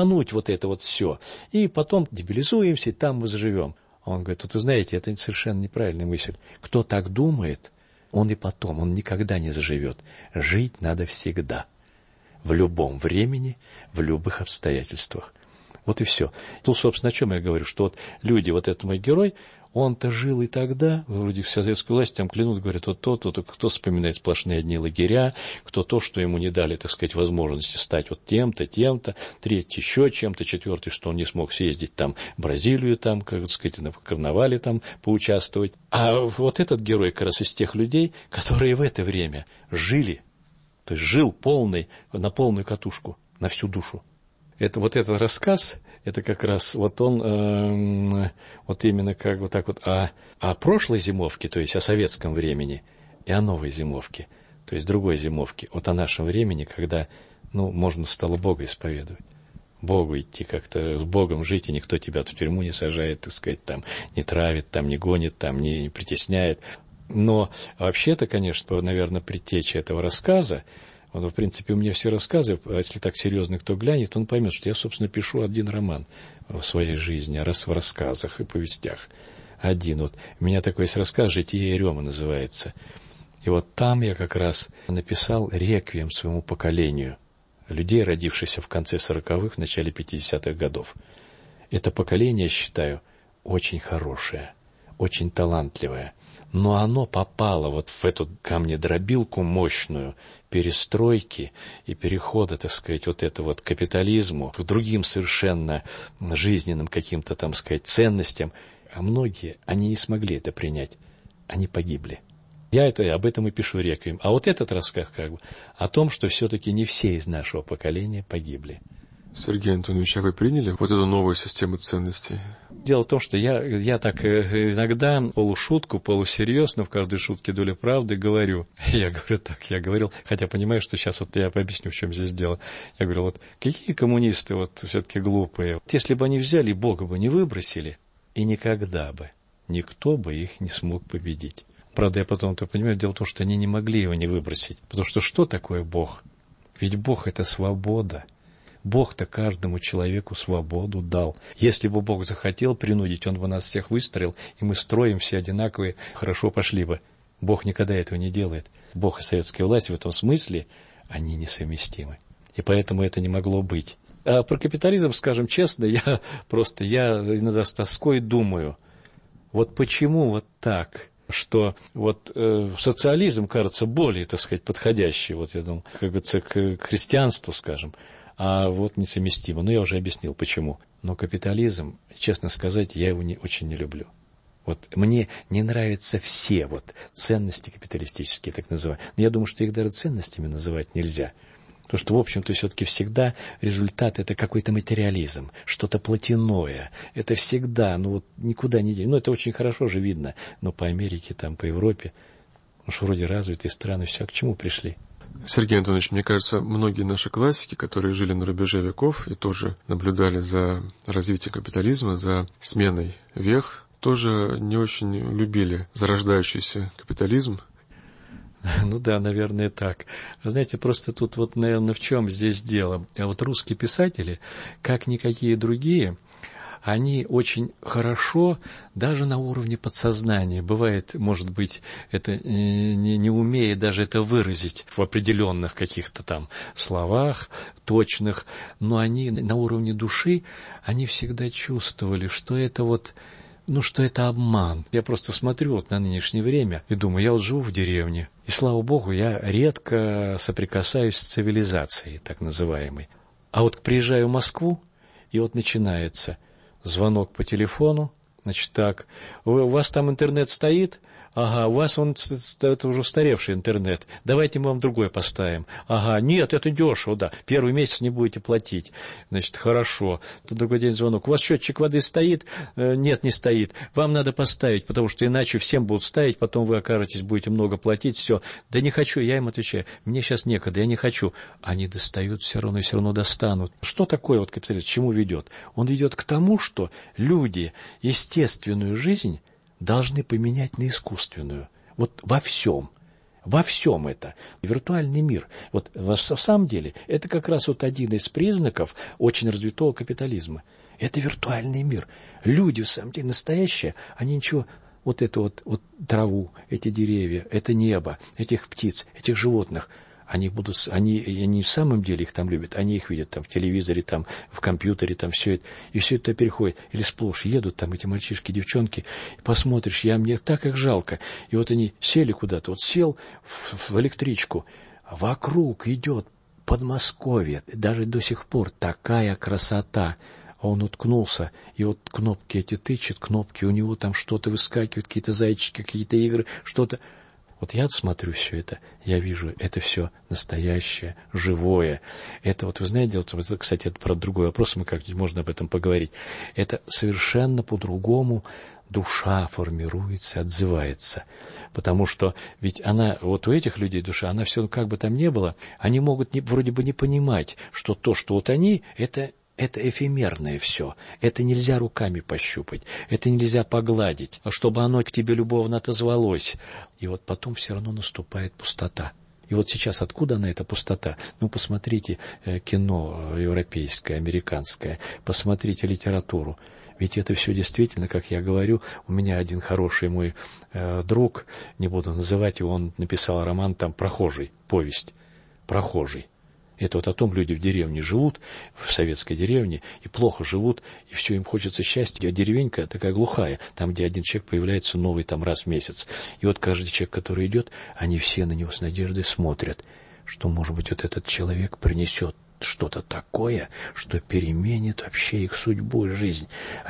это вот все, и потом дебилизуемся, и там мы заживем. Он говорит, вот вы знаете, это совершенно неправильная мысль. Кто так думает, он никогда не заживет. Жить надо всегда. В любом времени, в любых обстоятельствах. Вот и все. Собственно, о чем я говорю, что вот люди, вот этот мой герой, он-то жил и тогда, вроде вся советская власть там клянут, говорят, вот то, кто вспоминает сплошные одни лагеря, кто то, что ему не дали, так сказать, возможности стать вот тем-то, третий еще чем-то, четвертый, что он не смог съездить там в Бразилию, там, как сказать, на карнавале там поучаствовать. А вот этот герой как раз из тех людей, которые в это время жили, то есть жил на полную катушку, на всю душу. Это вот этот рассказ, это как раз вот он вот именно как вот так вот о прошлой зимовке, то есть о советском времени, и о новой зимовке, то есть другой зимовке, вот о нашем времени, когда, можно стало Бога исповедовать. Богу идти как-то, с Богом жить, и никто тебя в тюрьму не сажает, так сказать, там, не травит, там, не гонит, там, не притесняет. Но вообще-то, конечно, наверное, предтеча этого рассказа, в принципе, у меня все рассказы, если так серьезно кто глянет, он поймет, что я, собственно, пишу один роман в своей жизни, раз в рассказах и повестях. Один. Вот у меня такой есть рассказ «Житие Ерема» называется. И вот там я как раз написал реквием своему поколению людей, родившихся в конце 40-х, в начале 50-х годов. Это поколение, я считаю, очень хорошее, очень талантливое. Но оно попало вот в эту камнедробилку мощную перестройки и перехода, так сказать, вот это вот к капитализму, к другим совершенно жизненным каким-то, там сказать, ценностям. А многие, они не смогли это принять. Они погибли. Я об этом и пишу реквием. А вот этот рассказ как бы о том, что все-таки не все из нашего поколения погибли. Сергей Антонович, а вы приняли вот эту новую систему ценностей? Дело в том, что я так иногда полушутку, полусерьезно, в каждой шутке доля правды говорю. Я говорю так, я говорил, хотя понимаю, что сейчас вот я пообъясню, в чем здесь дело. Я говорю, вот какие коммунисты вот все-таки глупые. Вот если бы они взяли, Бога бы не выбросили, и никогда бы никто бы их не смог победить. Правда, я потом-то понимаю, дело в том, что они не могли его не выбросить. Потому что такое Бог? Ведь Бог — это свобода. Бог-то каждому человеку свободу дал. Если бы Бог захотел принудить, Он бы нас всех выстроил, и мы строим все одинаковые, хорошо пошли бы. Бог никогда этого не делает. Бог и советская власть в этом смысле, они несовместимы. И поэтому это не могло быть. А про капитализм, скажем честно, я иногда с тоской думаю, вот почему вот так, что вот социализм кажется более, так сказать, подходящий, вот я думаю, как говорится, к христианству, скажем, а вот несовместимо. Но я уже объяснил, почему. Но капитализм, честно сказать, я его очень не люблю. Вот мне не нравятся все вот ценности капиталистические, так называемые. Но я думаю, что их даже ценностями называть нельзя. Потому что, в общем-то, все-таки всегда результат — это какой-то материализм, что-то плотяное. Это всегда, никуда не денешь. Это очень хорошо же видно. Но по Америке, там, по Европе, вроде развитые страны, все к чему пришли? Сергей Антонович, мне кажется, многие наши классики, которые жили на рубеже веков и тоже наблюдали за развитием капитализма, за сменой вех, тоже не очень любили зарождающийся капитализм. Да, наверное, так. Вы знаете, просто тут вот, наверное, в чем здесь дело? А вот русские писатели, как никакие другие, они очень хорошо, даже на уровне подсознания, бывает, может быть, это не умея даже это выразить в определенных каких-то там словах точных, но они на уровне души, они всегда чувствовали, что это вот, что это обман. Я просто смотрю вот на нынешнее время и думаю, я вот живу в деревне, и, слава богу, я редко соприкасаюсь с цивилизацией, так называемой. А вот приезжаю в Москву, и вот начинается звонок по телефону, значит, так, у вас там интернет стоит? Ага, у вас это уже устаревший интернет. Давайте мы вам другой поставим. Ага, нет, это дешево, да. Первый месяц не будете платить. Значит, хорошо. Другой день звонок. У вас счетчик воды стоит? Нет, не стоит. Вам надо поставить, потому что иначе всем будут ставить, потом вы окажетесь, будете много платить, все. Да не хочу, я им отвечаю. Мне сейчас некогда, я не хочу. Они достают все равно достанут. Что такое вот капитализм? К чему ведет? Он ведет к тому, что люди естественную жизнь должны поменять на искусственную. Вот во всем это. Виртуальный мир. Вот в самом деле, это как раз вот один из признаков очень развитого капитализма. Это виртуальный мир. Люди, в самом деле, настоящие, они ничего, вот эту вот траву, эти деревья, это небо, этих птиц, этих животных, Они в самом деле их там любят, они их видят там в телевизоре, там в компьютере, там все это, и все это переходит. Или сплошь едут там эти мальчишки, девчонки, посмотришь, мне так их жалко. И вот они сели куда-то, вот сел в электричку, вокруг идет Подмосковье, даже до сих пор такая красота. А он уткнулся, и вот кнопки эти тычет, кнопки, у него там что-то выскакивает, какие-то зайчики, какие-то игры, что-то. Вот я смотрю все это, я вижу, это все настоящее, живое. Это вот, вы знаете, это, кстати, это про другой вопрос, мы как-нибудь можно об этом поговорить. Это совершенно по-другому душа формируется, отзывается. Потому что ведь она, вот у этих людей душа, она все, как бы там ни было, они могут вроде бы не понимать, что то, что вот они, это эфемерное все. Это нельзя руками пощупать, это нельзя погладить, чтобы оно к тебе любовно отозвалось. И вот потом все равно наступает пустота. И вот сейчас откуда она, эта пустота? Ну, посмотрите кино европейское, американское, посмотрите литературу. Ведь это все действительно, как я говорю, у меня один хороший мой друг, не буду называть его, он написал роман там «Прохожий», повесть «Прохожий». Это вот о том, люди в деревне живут, в советской деревне, и плохо живут, и все, им хочется счастья. А деревенька такая глухая, там, где один человек появляется новый там раз в месяц. И вот каждый человек, который идет, они все на него с надеждой смотрят, что, может быть, вот этот человек принесет что-то такое, что переменит вообще их судьбу и жизнь.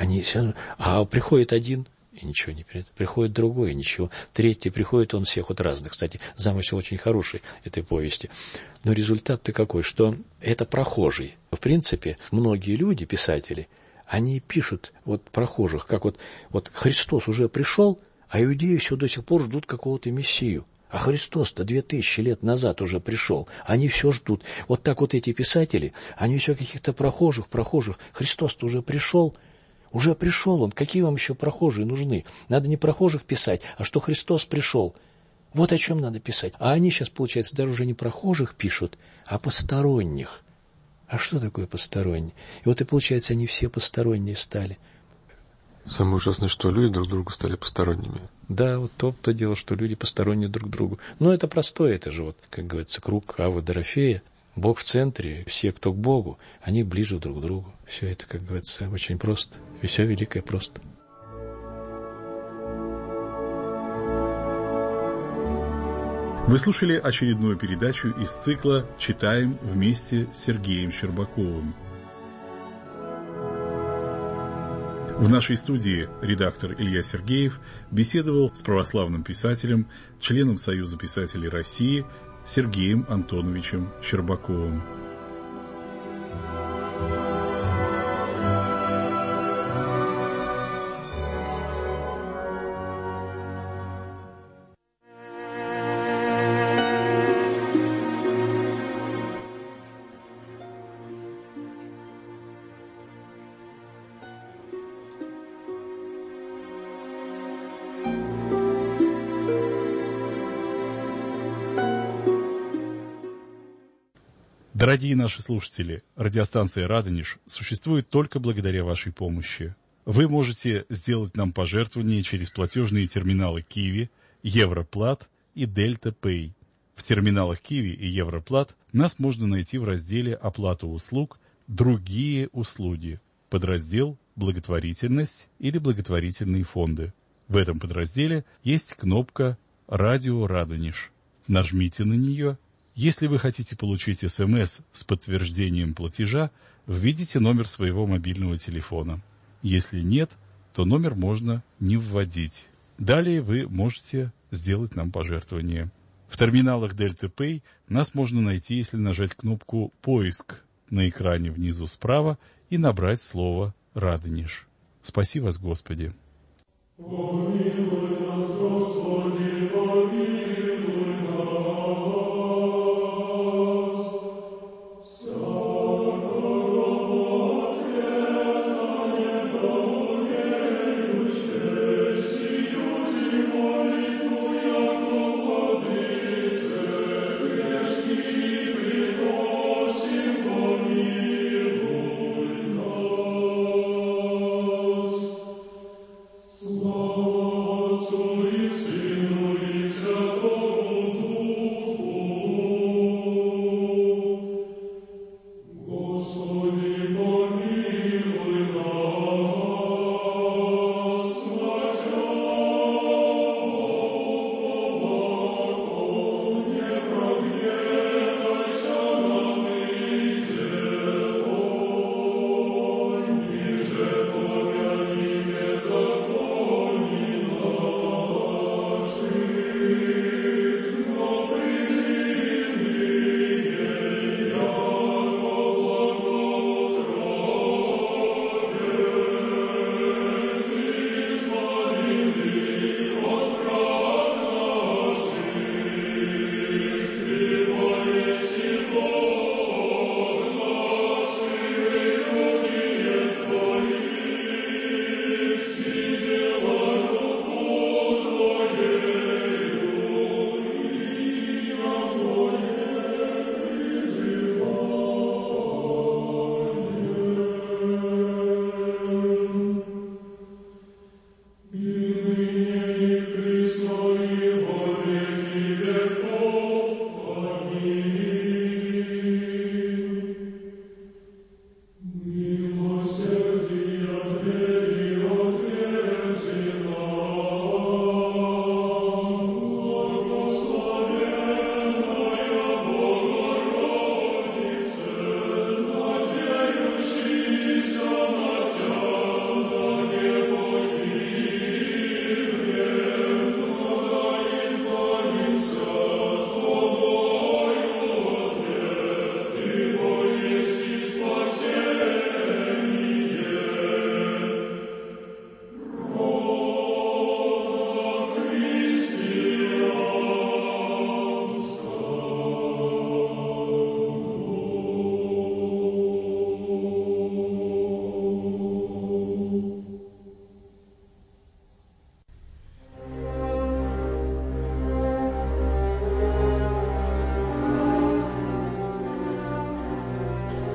А приходит один, и ничего не перед. Приходит другой, и ничего. Третий приходит, он всех вот разных. Кстати, замысел очень хороший этой повести. Но результат-то какой, что это прохожий. В принципе, многие люди, писатели, они пишут вот прохожих, как вот Христос уже пришел, а иудеи все до сих пор ждут какого-то мессию. А Христос-то 2000 лет назад уже пришел. Они все ждут. Вот так вот эти писатели, они все каких-то прохожих. Христос-то уже пришел. Уже пришел он. Какие вам еще прохожие нужны? Надо не прохожих писать, а что Христос пришел. Вот о чем надо писать. А они сейчас, получается, даже уже не прохожих пишут, а посторонних. А что такое посторонний? И вот и получается, они все посторонние стали. Самое ужасное, что люди друг другу стали посторонними. Да, вот то дело, что люди посторонние друг другу. Но это простое, это же вот, как говорится, круг Авы Дорофея. Бог в центре, все, кто к Богу, они ближе друг к другу. Все это, как говорится, очень просто. И все великое просто. Вы слушали очередную передачу из цикла «Читаем вместе с Сергеем Щербаковым». В нашей студии редактор Илья Сергеев беседовал с православным писателем, членом Союза писателей России Сергеем Антоновичем Щербаковым. Дорогие наши слушатели, радиостанция «Радонеж» существует только благодаря вашей помощи. Вы можете сделать нам пожертвования через платежные терминалы Киви, Европлат и Дельта Пэй. В терминалах Киви и Европлат нас можно найти в разделе «Оплата услуг», «Другие услуги», подраздел «Благотворительность» или «Благотворительные фонды». В этом подразделе есть кнопка «Радио Радонеж». Нажмите на нее. Если вы хотите получить СМС с подтверждением платежа, введите номер своего мобильного телефона. Если нет, то номер можно не вводить. Далее вы можете сделать нам пожертвование. В терминалах Delta Pay нас можно найти, если нажать кнопку «Поиск» на экране внизу справа и набрать слово «Радонеж». Спаси вас, Господи! Помилуй нас, Господи, помилуй нас. Всякого потрета недоумеющее, сиюти молитву, яко владыце, грешни приносим, помилуй нас. Слава Отцу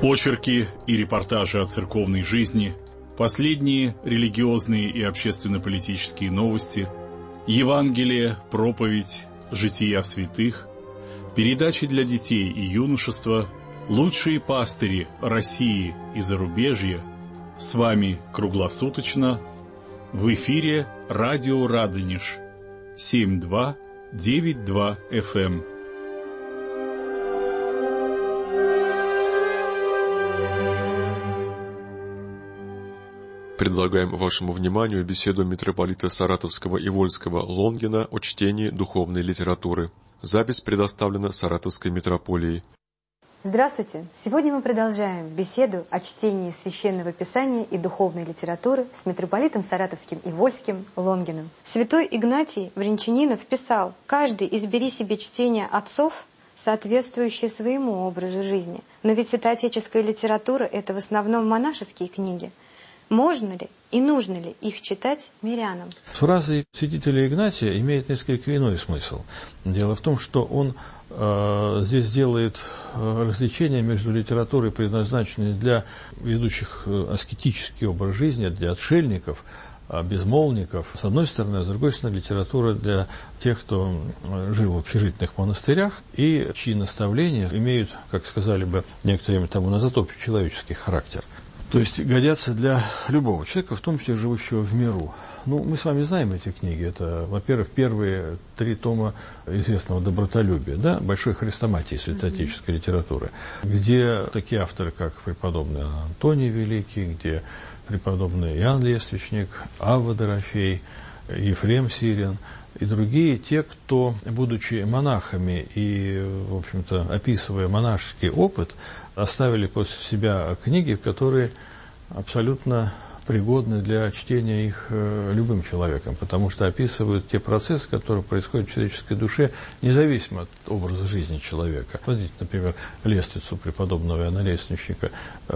Очерки и репортажи о церковной жизни, последние религиозные и общественно-политические новости, Евангелие, проповедь, жития святых, передачи для детей и юношества, лучшие пастыри России и зарубежья. С вами круглосуточно в эфире радио Радонеж 7292 FM. Предлагаем вашему вниманию беседу митрополита Саратовского и Вольского Лонгина о чтении духовной литературы. Запись предоставлена Саратовской митрополией. Здравствуйте! Сегодня мы продолжаем беседу о чтении Священного Писания и духовной литературы с митрополитом Саратовским и Вольским Лонгином. Святой Игнатий Брянчанинов писал: «Каждый избери себе чтение отцов, соответствующее своему образу жизни. Но ведь святоотеческая литература – это в основном монашеские книги. Можно ли и нужно ли их читать мирянам?» Фраза святителя Игнатия имеет несколько иной смысл. Дело в том, что он здесь делает различение между литературой, предназначенной для ведущих аскетический образ жизни, для отшельников, безмолвников, с одной стороны, а с другой стороны, литература для тех, кто жил в общежитных монастырях и чьи наставления имеют, как сказали бы некоторое время тому назад, общечеловеческий характер. То есть годятся для любого человека, в том числе живущего в миру. Ну, мы с вами знаем эти книги. Это, во-первых, первые 3 тома известного добротолюбия, да, большой хрестоматии святоотеческой литературы, где такие авторы, как преподобный Антоний Великий, где преподобный Иоанн Лествичник, Авва Дорофей, Ефрем Сирин и другие, те, кто, будучи монахами и, в общем-то, описывая монашеский опыт, оставили после себя книги, которые абсолютно пригодны для чтения их любым человеком, потому что описывают те процессы, которые происходят в человеческой душе, независимо от образа жизни человека. Возьмите, например, лествицу преподобного Иоанна Лествичника.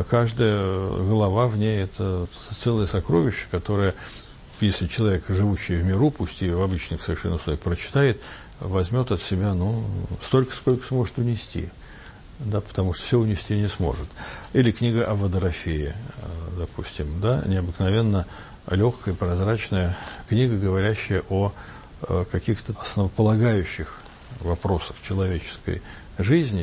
Каждая глава в ней – это целое сокровище, которое, если человек, живущий в миру, пусть и в обычных совершенно условиях, прочитает, возьмет от себя, столько, сколько сможет унести. Да, потому что все унести не сможет. Или книга Авва Дорофея, допустим, да, необыкновенно легкая, прозрачная книга, говорящая о каких-то основополагающих вопросах человеческой жизни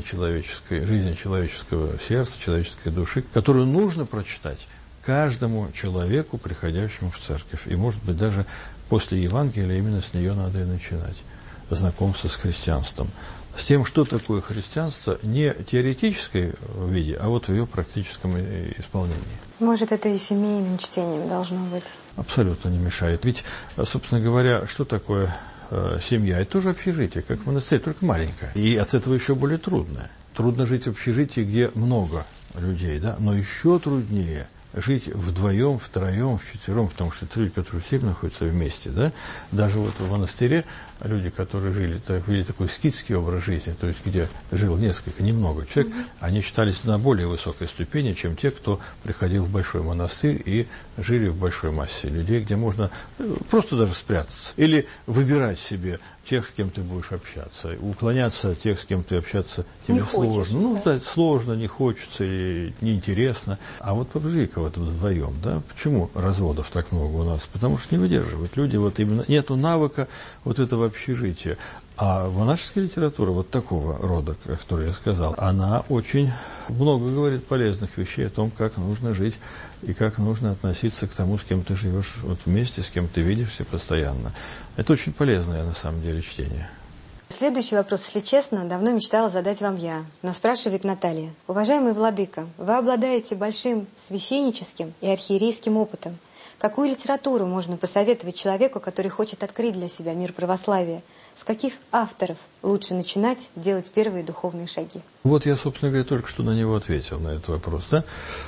человеческого сердца, человеческой души, которую нужно прочитать каждому человеку, приходящему в церковь. И, может быть, даже после Евангелия именно с нее надо и начинать. Знакомство с христианством. С тем, что такое христианство, не в теоретической виде, а вот в ее практическом исполнении. Может, это и семейным чтением должно быть? Абсолютно не мешает. Ведь, собственно говоря, что такое семья? Это тоже общежитие, как в монастыре, только маленькое. И от этого еще более трудно. Трудно жить в общежитии, где много людей, да? Но еще труднее жить вдвоем, втроем, вчетвером, потому что это люди, которые все находятся вместе, да, даже вот в монастыре люди, которые вели такой скитский образ жизни, то есть где жил немного человек, они считались на более высокой ступени, чем те, кто приходил в большой монастырь и жили в большой массе людей, где можно просто даже спрятаться или выбирать себе тех, с кем ты будешь общаться, уклоняться от тех, с кем ты общаться тебе сложно. Да, сложно, не хочется или неинтересно. А вот поживи-ка вот вдвоем, да? Почему разводов так много у нас? Потому что не выдерживают люди, вот именно нету навыка вот этого общежития. А монашеская литература вот такого рода, который я сказал, она очень много говорит полезных вещей о том, как нужно жить и как нужно относиться к тому, с кем ты живешь вот вместе, с кем ты видишься постоянно. Это очень полезное, на самом деле, чтение. Следующий вопрос, если честно, давно мечтала задать вам я, но спрашивает Наталья. Уважаемый владыка, вы обладаете большим священническим и архиерейским опытом. Какую литературу можно посоветовать человеку, который хочет открыть для себя мир православия? С каких авторов лучше начинать делать первые духовные шаги? Вот я, собственно говоря, только что на него ответил, на этот вопрос. Да?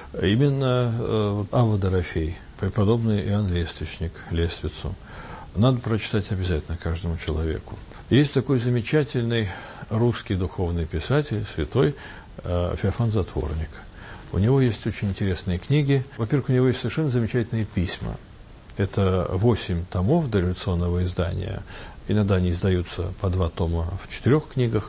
Именно Авва Дорофей, преподобный Иоанн Лествичник, Лествицу. Надо прочитать обязательно каждому человеку. Есть такой замечательный русский духовный писатель, святой Феофан Затворник. У него есть очень интересные книги. Во-первых, у него есть совершенно замечательные письма. Это 8 томов дореволюционного издания. Иногда они издаются по 2 тома в 4 книгах.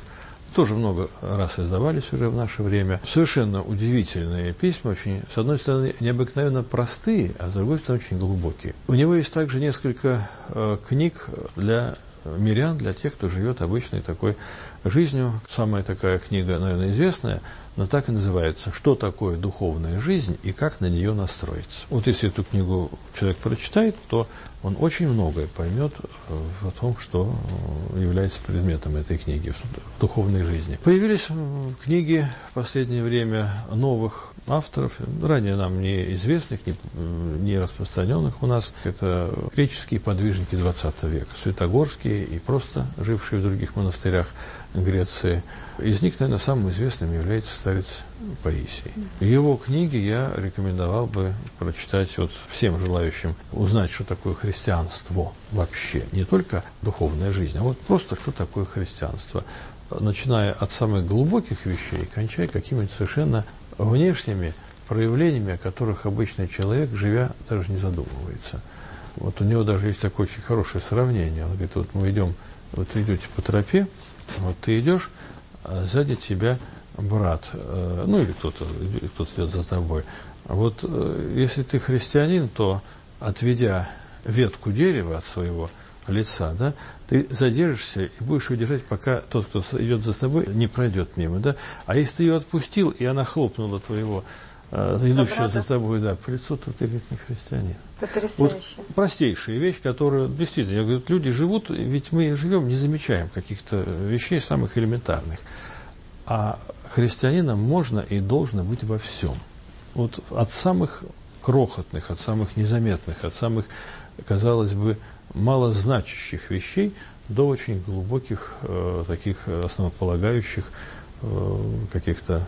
тоже много раз издавались уже в наше время. Совершенно удивительные письма, очень, с одной стороны, необыкновенно простые, а с другой стороны, очень глубокие. У него есть также несколько книг для мирян, для тех, кто живет обычной такой жизнью. Самая такая книга, наверное, известная, но так и называется «Что такое духовная жизнь и как на нее настроиться?». Вот если эту книгу человек прочитает, то он очень многое поймет в том, что является предметом этой книги в духовной жизни. Появились книги в последнее время новых авторов, ранее нам неизвестных, не распространенных у нас. Это греческие подвижники XX века, святогорские и просто жившие в других монастырях Греции. Из них, наверное, самым известным является старец Паисий. Его книги я рекомендовал бы прочитать вот всем желающим узнать, что такое христианство вообще. Не только духовная жизнь, а вот просто что такое христианство. Начиная от самых глубоких вещей, кончая какими-то совершенно внешними проявлениями, о которых обычный человек, живя, даже не задумывается. Вот у него даже есть такое очень хорошее сравнение. Он говорит, вот мы идем, вот вы идете по тропе, вот ты идешь, а сзади тебя брат, ну или кто-то идет за тобой. Вот если ты христианин, то, отведя ветку дерева от своего лица, да, ты задержишься и будешь ее держать, пока тот, кто идет за тобой, не пройдет мимо, да. А если ты ее отпустил, и она хлопнула твоего идущего за тобой, да, по лицу, то ты, говорит, не христианин. Потрясающе. Вот простейшая вещь, которую, действительно, я говорю, люди живут, ведь мы живем, не замечаем каких-то вещей самых элементарных. А христианином можно и должно быть во всем. Вот от самых крохотных, от самых незаметных, от самых, казалось бы, малозначащих вещей до очень глубоких, таких основополагающих каких-то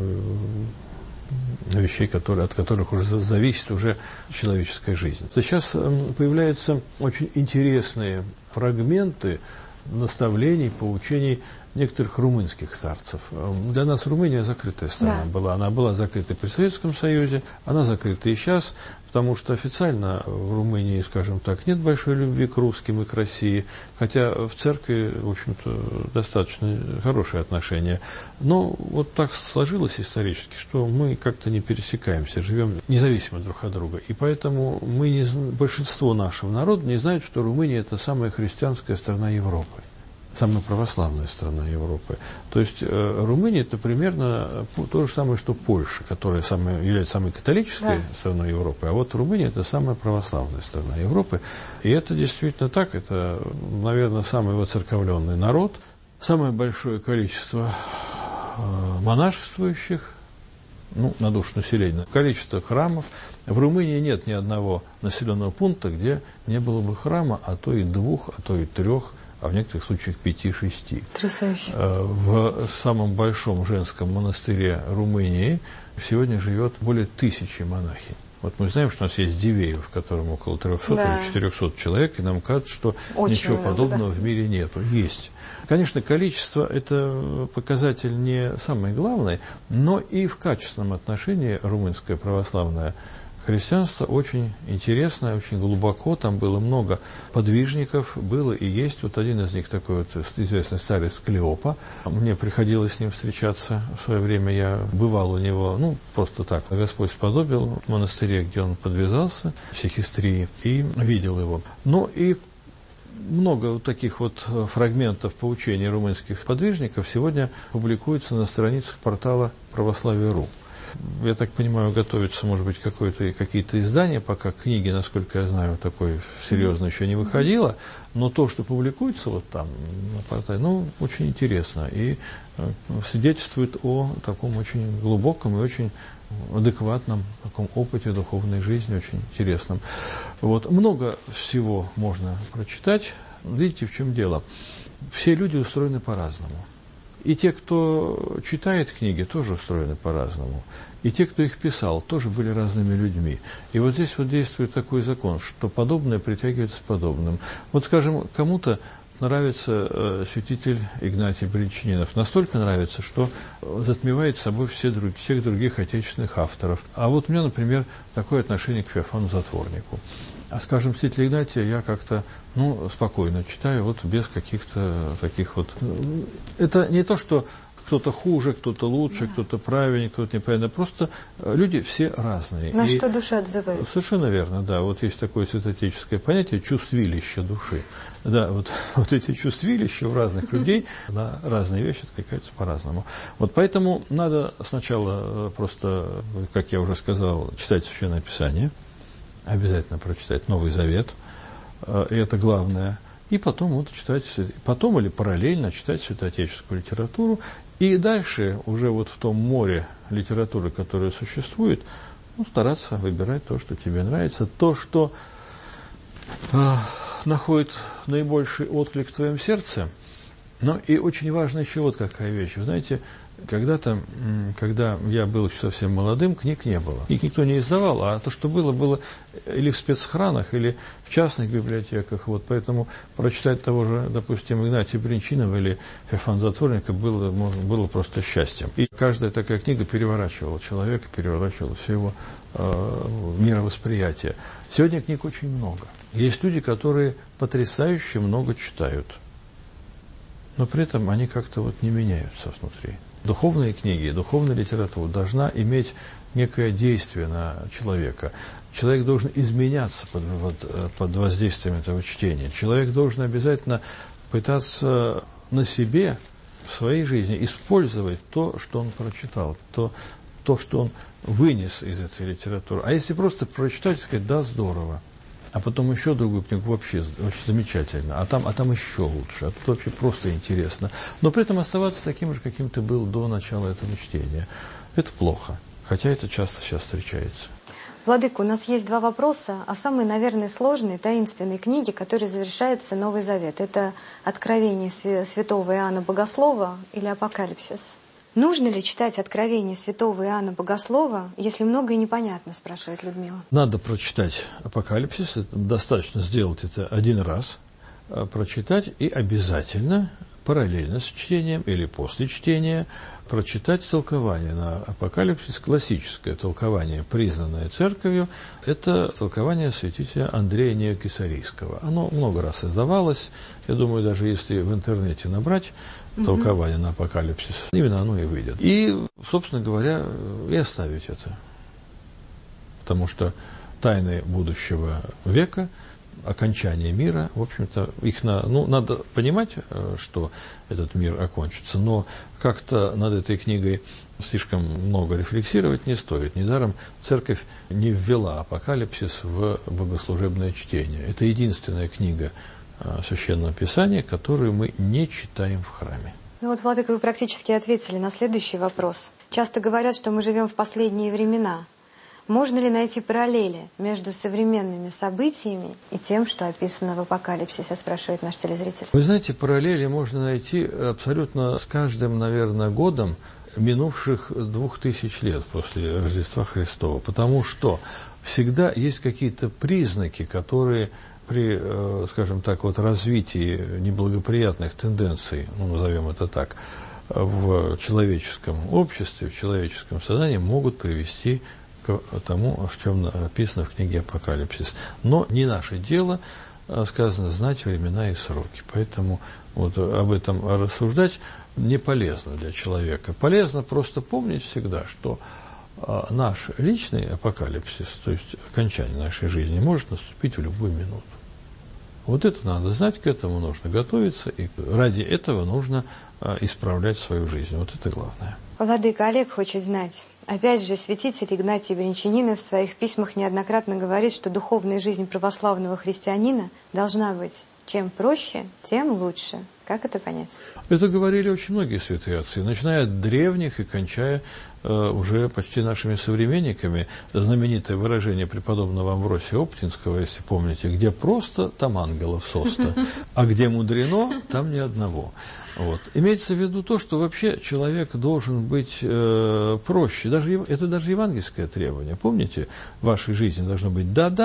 вещей, от которых уже зависит уже человеческая жизнь. Сейчас появляются очень интересные фрагменты наставлений, поучений некоторых румынских старцев. Для нас Румыния закрытая страна была. Она была закрыта при Советском Союзе, она закрыта и сейчас, потому что официально в Румынии, скажем так, нет большой любви к русским и к России, хотя в церкви, в общем-то, достаточно хорошие отношения. Но вот так сложилось исторически, что мы как-то не пересекаемся, живем независимо друг от друга. И поэтому большинство нашего народа не знает, что Румыния – это самая христианская страна Европы. Самая православная страна Европы. То есть Румыния – это примерно то же самое, что Польша, которая является самой католической страной Европы, а вот Румыния – это самая православная страна Европы. И это действительно так, это, наверное, самый воцерковленный народ, самое большое количество монашествующих, на душу населения, количество храмов. В Румынии нет ни одного населенного пункта, где не было бы храма, а то и 2, а то и 3, а в некоторых случаях 5-6. Потрясающе. В самом большом женском монастыре Румынии сегодня живет более 1000 монахинь. Вот мы знаем, что у нас есть Дивеево, в котором около 300 или 400 человек, и нам кажется, что очень ничего подобного в мире нету. Есть. Конечно, количество – это показатель не самый главный, но и в качественном отношении румынское православное христианство очень интересное, очень глубоко, там было много подвижников, было и есть. Вот один из них такой вот известный старец Клеопа. Мне приходилось с ним встречаться в свое время, я бывал у него, просто так. Господь сподобил в монастыре, где он подвязался, в Сихистрии, и видел его. И много вот таких вот фрагментов поучений румынских подвижников сегодня публикуются на страницах портала «Православие.ру». Я так понимаю, готовятся, может быть, какие-то издания, пока книги, насколько я знаю, такой серьезно еще не выходило, но то, что публикуется вот там на портале, очень интересно и свидетельствует о таком очень глубоком и очень адекватном таком опыте духовной жизни, очень интересном. Вот. Много всего можно прочитать. Видите, в чем дело? Все люди устроены по-разному. И те, кто читает книги, тоже устроены по-разному. И те, кто их писал, тоже были разными людьми. И вот здесь вот действует такой закон, что подобное притягивается подобным. Вот, скажем, кому-то нравится святитель Игнатий Брянчанинов. Настолько нравится, что затмевает собой всех других отечественных авторов. А вот у меня, например, такое отношение к Феофану Затворнику. А, скажем, святителя Игнатия я как-то, спокойно читаю, вот без каких-то таких вот... Это не то, что кто-то хуже, кто-то лучше, кто-то правильнее, кто-то неправильно. Просто люди все разные. На что душа отзывается. Совершенно верно, да. Вот есть такое святотеческое понятие чувствилище души. Да, вот эти чувствилища у разных людей на разные вещи откликаются по-разному. Вот поэтому надо сначала просто, как я уже сказал, читать Священное Писание, обязательно прочитать Новый Завет, и это главное. И потом читать, потом или параллельно читать святоотеческую литературу. И дальше, уже вот в том море литературы, которая существует, стараться выбирать то, что тебе нравится, то, что находит наибольший отклик в твоем сердце. Но и очень важно еще вот какая вещь. Вы знаете, когда-то, когда я был еще совсем молодым, книг не было. Их никто не издавал, а то, что было или в спецхранах, или в частных библиотеках. Вот, поэтому прочитать того же, допустим, Игнатия Брянчинова или Феофана Затворника было просто счастьем. И каждая такая книга переворачивала человека, переворачивала все его мировосприятие. Сегодня книг очень много. Есть люди, которые потрясающе много читают, но при этом они как-то не меняются внутри. Духовные книги, духовная литература должна иметь некое действие на человека. Человек должен изменяться под воздействием этого чтения. Человек должен обязательно пытаться на себе, в своей жизни, использовать то, что он прочитал, то, что он вынес из этой литературы. А если просто прочитать и сказать, да, здорово, а потом еще другую книгу вообще замечательно, а там еще лучше, а тут вообще просто интересно. Но при этом оставаться таким же, каким ты был до начала этого чтения. Это плохо, хотя это часто сейчас встречается. Владыка, у нас есть два вопроса о самой, наверное, сложной, таинственной книге, которой завершается Новый Завет. Это «Откровение святого Иоанна Богослова» или «Апокалипсис». Нужно ли читать «Откровение святого Иоанна Богослова», если многое непонятно, спрашивает Людмила? Надо прочитать «Апокалипсис», достаточно сделать это один раз, прочитать и обязательно параллельно с чтением или после чтения прочитать толкование на «Апокалипсис», классическое толкование, признанное Церковью, это толкование святителя Андрея Неокесарийского. Оно много раз издавалось, я думаю, даже если в интернете набрать толкование на «Апокалипсис», именно оно и выйдет. И, собственно говоря, и оставить это. Потому что тайны будущего века, окончание мира, в общем-то, их надо понимать, что этот мир окончится, но как-то над этой книгой слишком много рефлексировать не стоит. Недаром Церковь не ввела «Апокалипсис» в богослужебное чтение. Это единственная книга Священного Писания, которую мы не читаем в храме. Владыка, вы практически ответили на следующий вопрос. Часто говорят, что мы живем в последние времена. Можно ли найти параллели между современными событиями и тем, что описано в «Апокалипсисе», спрашивает наш телезритель? Вы знаете, параллели можно найти абсолютно с каждым, наверное, годом минувших 2000 лет после Рождества Христова, потому что всегда есть какие-то признаки, которые при, скажем так, развитии неблагоприятных тенденций, назовем это так, в человеческом обществе, в человеческом сознании могут привести к тому, о чем написано в книге «Апокалипсис». Но не наше дело, сказано, знать времена и сроки. Поэтому об этом рассуждать не полезно для человека. Полезно просто помнить всегда, что наш личный апокалипсис, то есть окончание нашей жизни, может наступить в любую минуту. Вот это надо знать, к этому нужно готовиться, и ради этого нужно исправлять свою жизнь. Вот это главное. Владыка, Олег хочет знать. Опять же, святитель Игнатий Брянчанинов в своих письмах неоднократно говорит, что духовная жизнь православного христианина должна быть чем проще, тем лучше. Как это понять? Это говорили очень многие святые отцы, начиная от древних и кончая уже почти нашими современниками. Знаменитое выражение преподобного Амвросия Оптинского, если помните, где просто, там ангелов соста, а где мудрено, там ни одного. Имеется в виду то, что вообще человек должен быть проще. Это даже евангельское требование. Помните, в вашей жизни должно быть да-да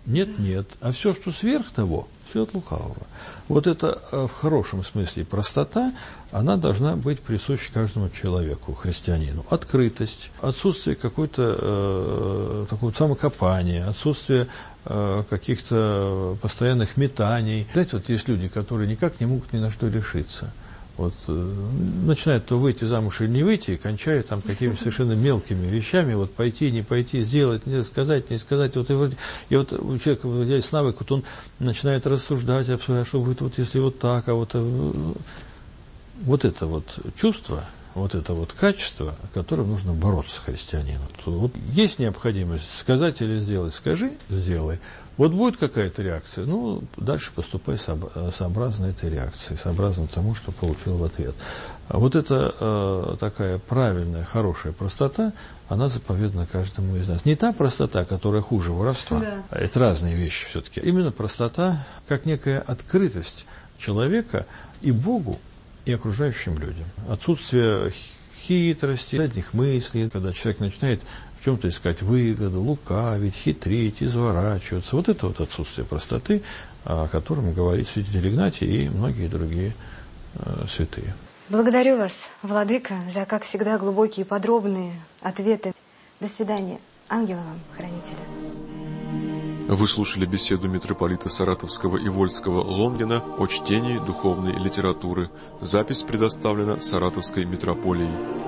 нет, а все, что сверх того, все от лукавого. Вот это в хорошем смысле простота, она должна быть присуща каждому человеку, христианину. Открытость, отсутствие какой-то такого самокопания, отсутствие каких-то постоянных метаний. Знаете, вот есть люди, которые никак не могут ни на что решиться. Вот, начинают то выйти замуж или не выйти, и кончают там какими-то совершенно мелкими вещами, вот пойти, не пойти, сделать, не сказать, не сказать. Вот, и вот у человека есть навык, вот он начинает рассуждать, обсуждать, что будет, вот если вот так, а вот это вот чувство, вот это вот качество, которым нужно бороться христианину. Вот есть необходимость сказать или сделать, скажи, сделай. Вот будет какая-то реакция, ну, дальше поступай сообразно этой реакции, сообразно тому, что получил в ответ. А вот эта такая правильная, хорошая простота, она заповедана каждому из нас. Не та простота, которая хуже воровства, да. Это разные вещи все-таки. Именно простота, как некая открытость человека и Богу, и окружающим людям. Отсутствие хитрости, задних мыслей, когда человек начинает в чем-то искать выгоду, лукавить, хитрить, изворачиваться. Вот это вот отсутствие простоты, о котором говорит святитель Игнатий и многие другие святые. Благодарю вас, Владыка, за, как всегда, глубокие и подробные ответы. До свидания. Ангела вам, хранителя. Вы слушали беседу митрополита Саратовского и Вольского Лонгина о чтении духовной литературы. Запись предоставлена Саратовской митрополией.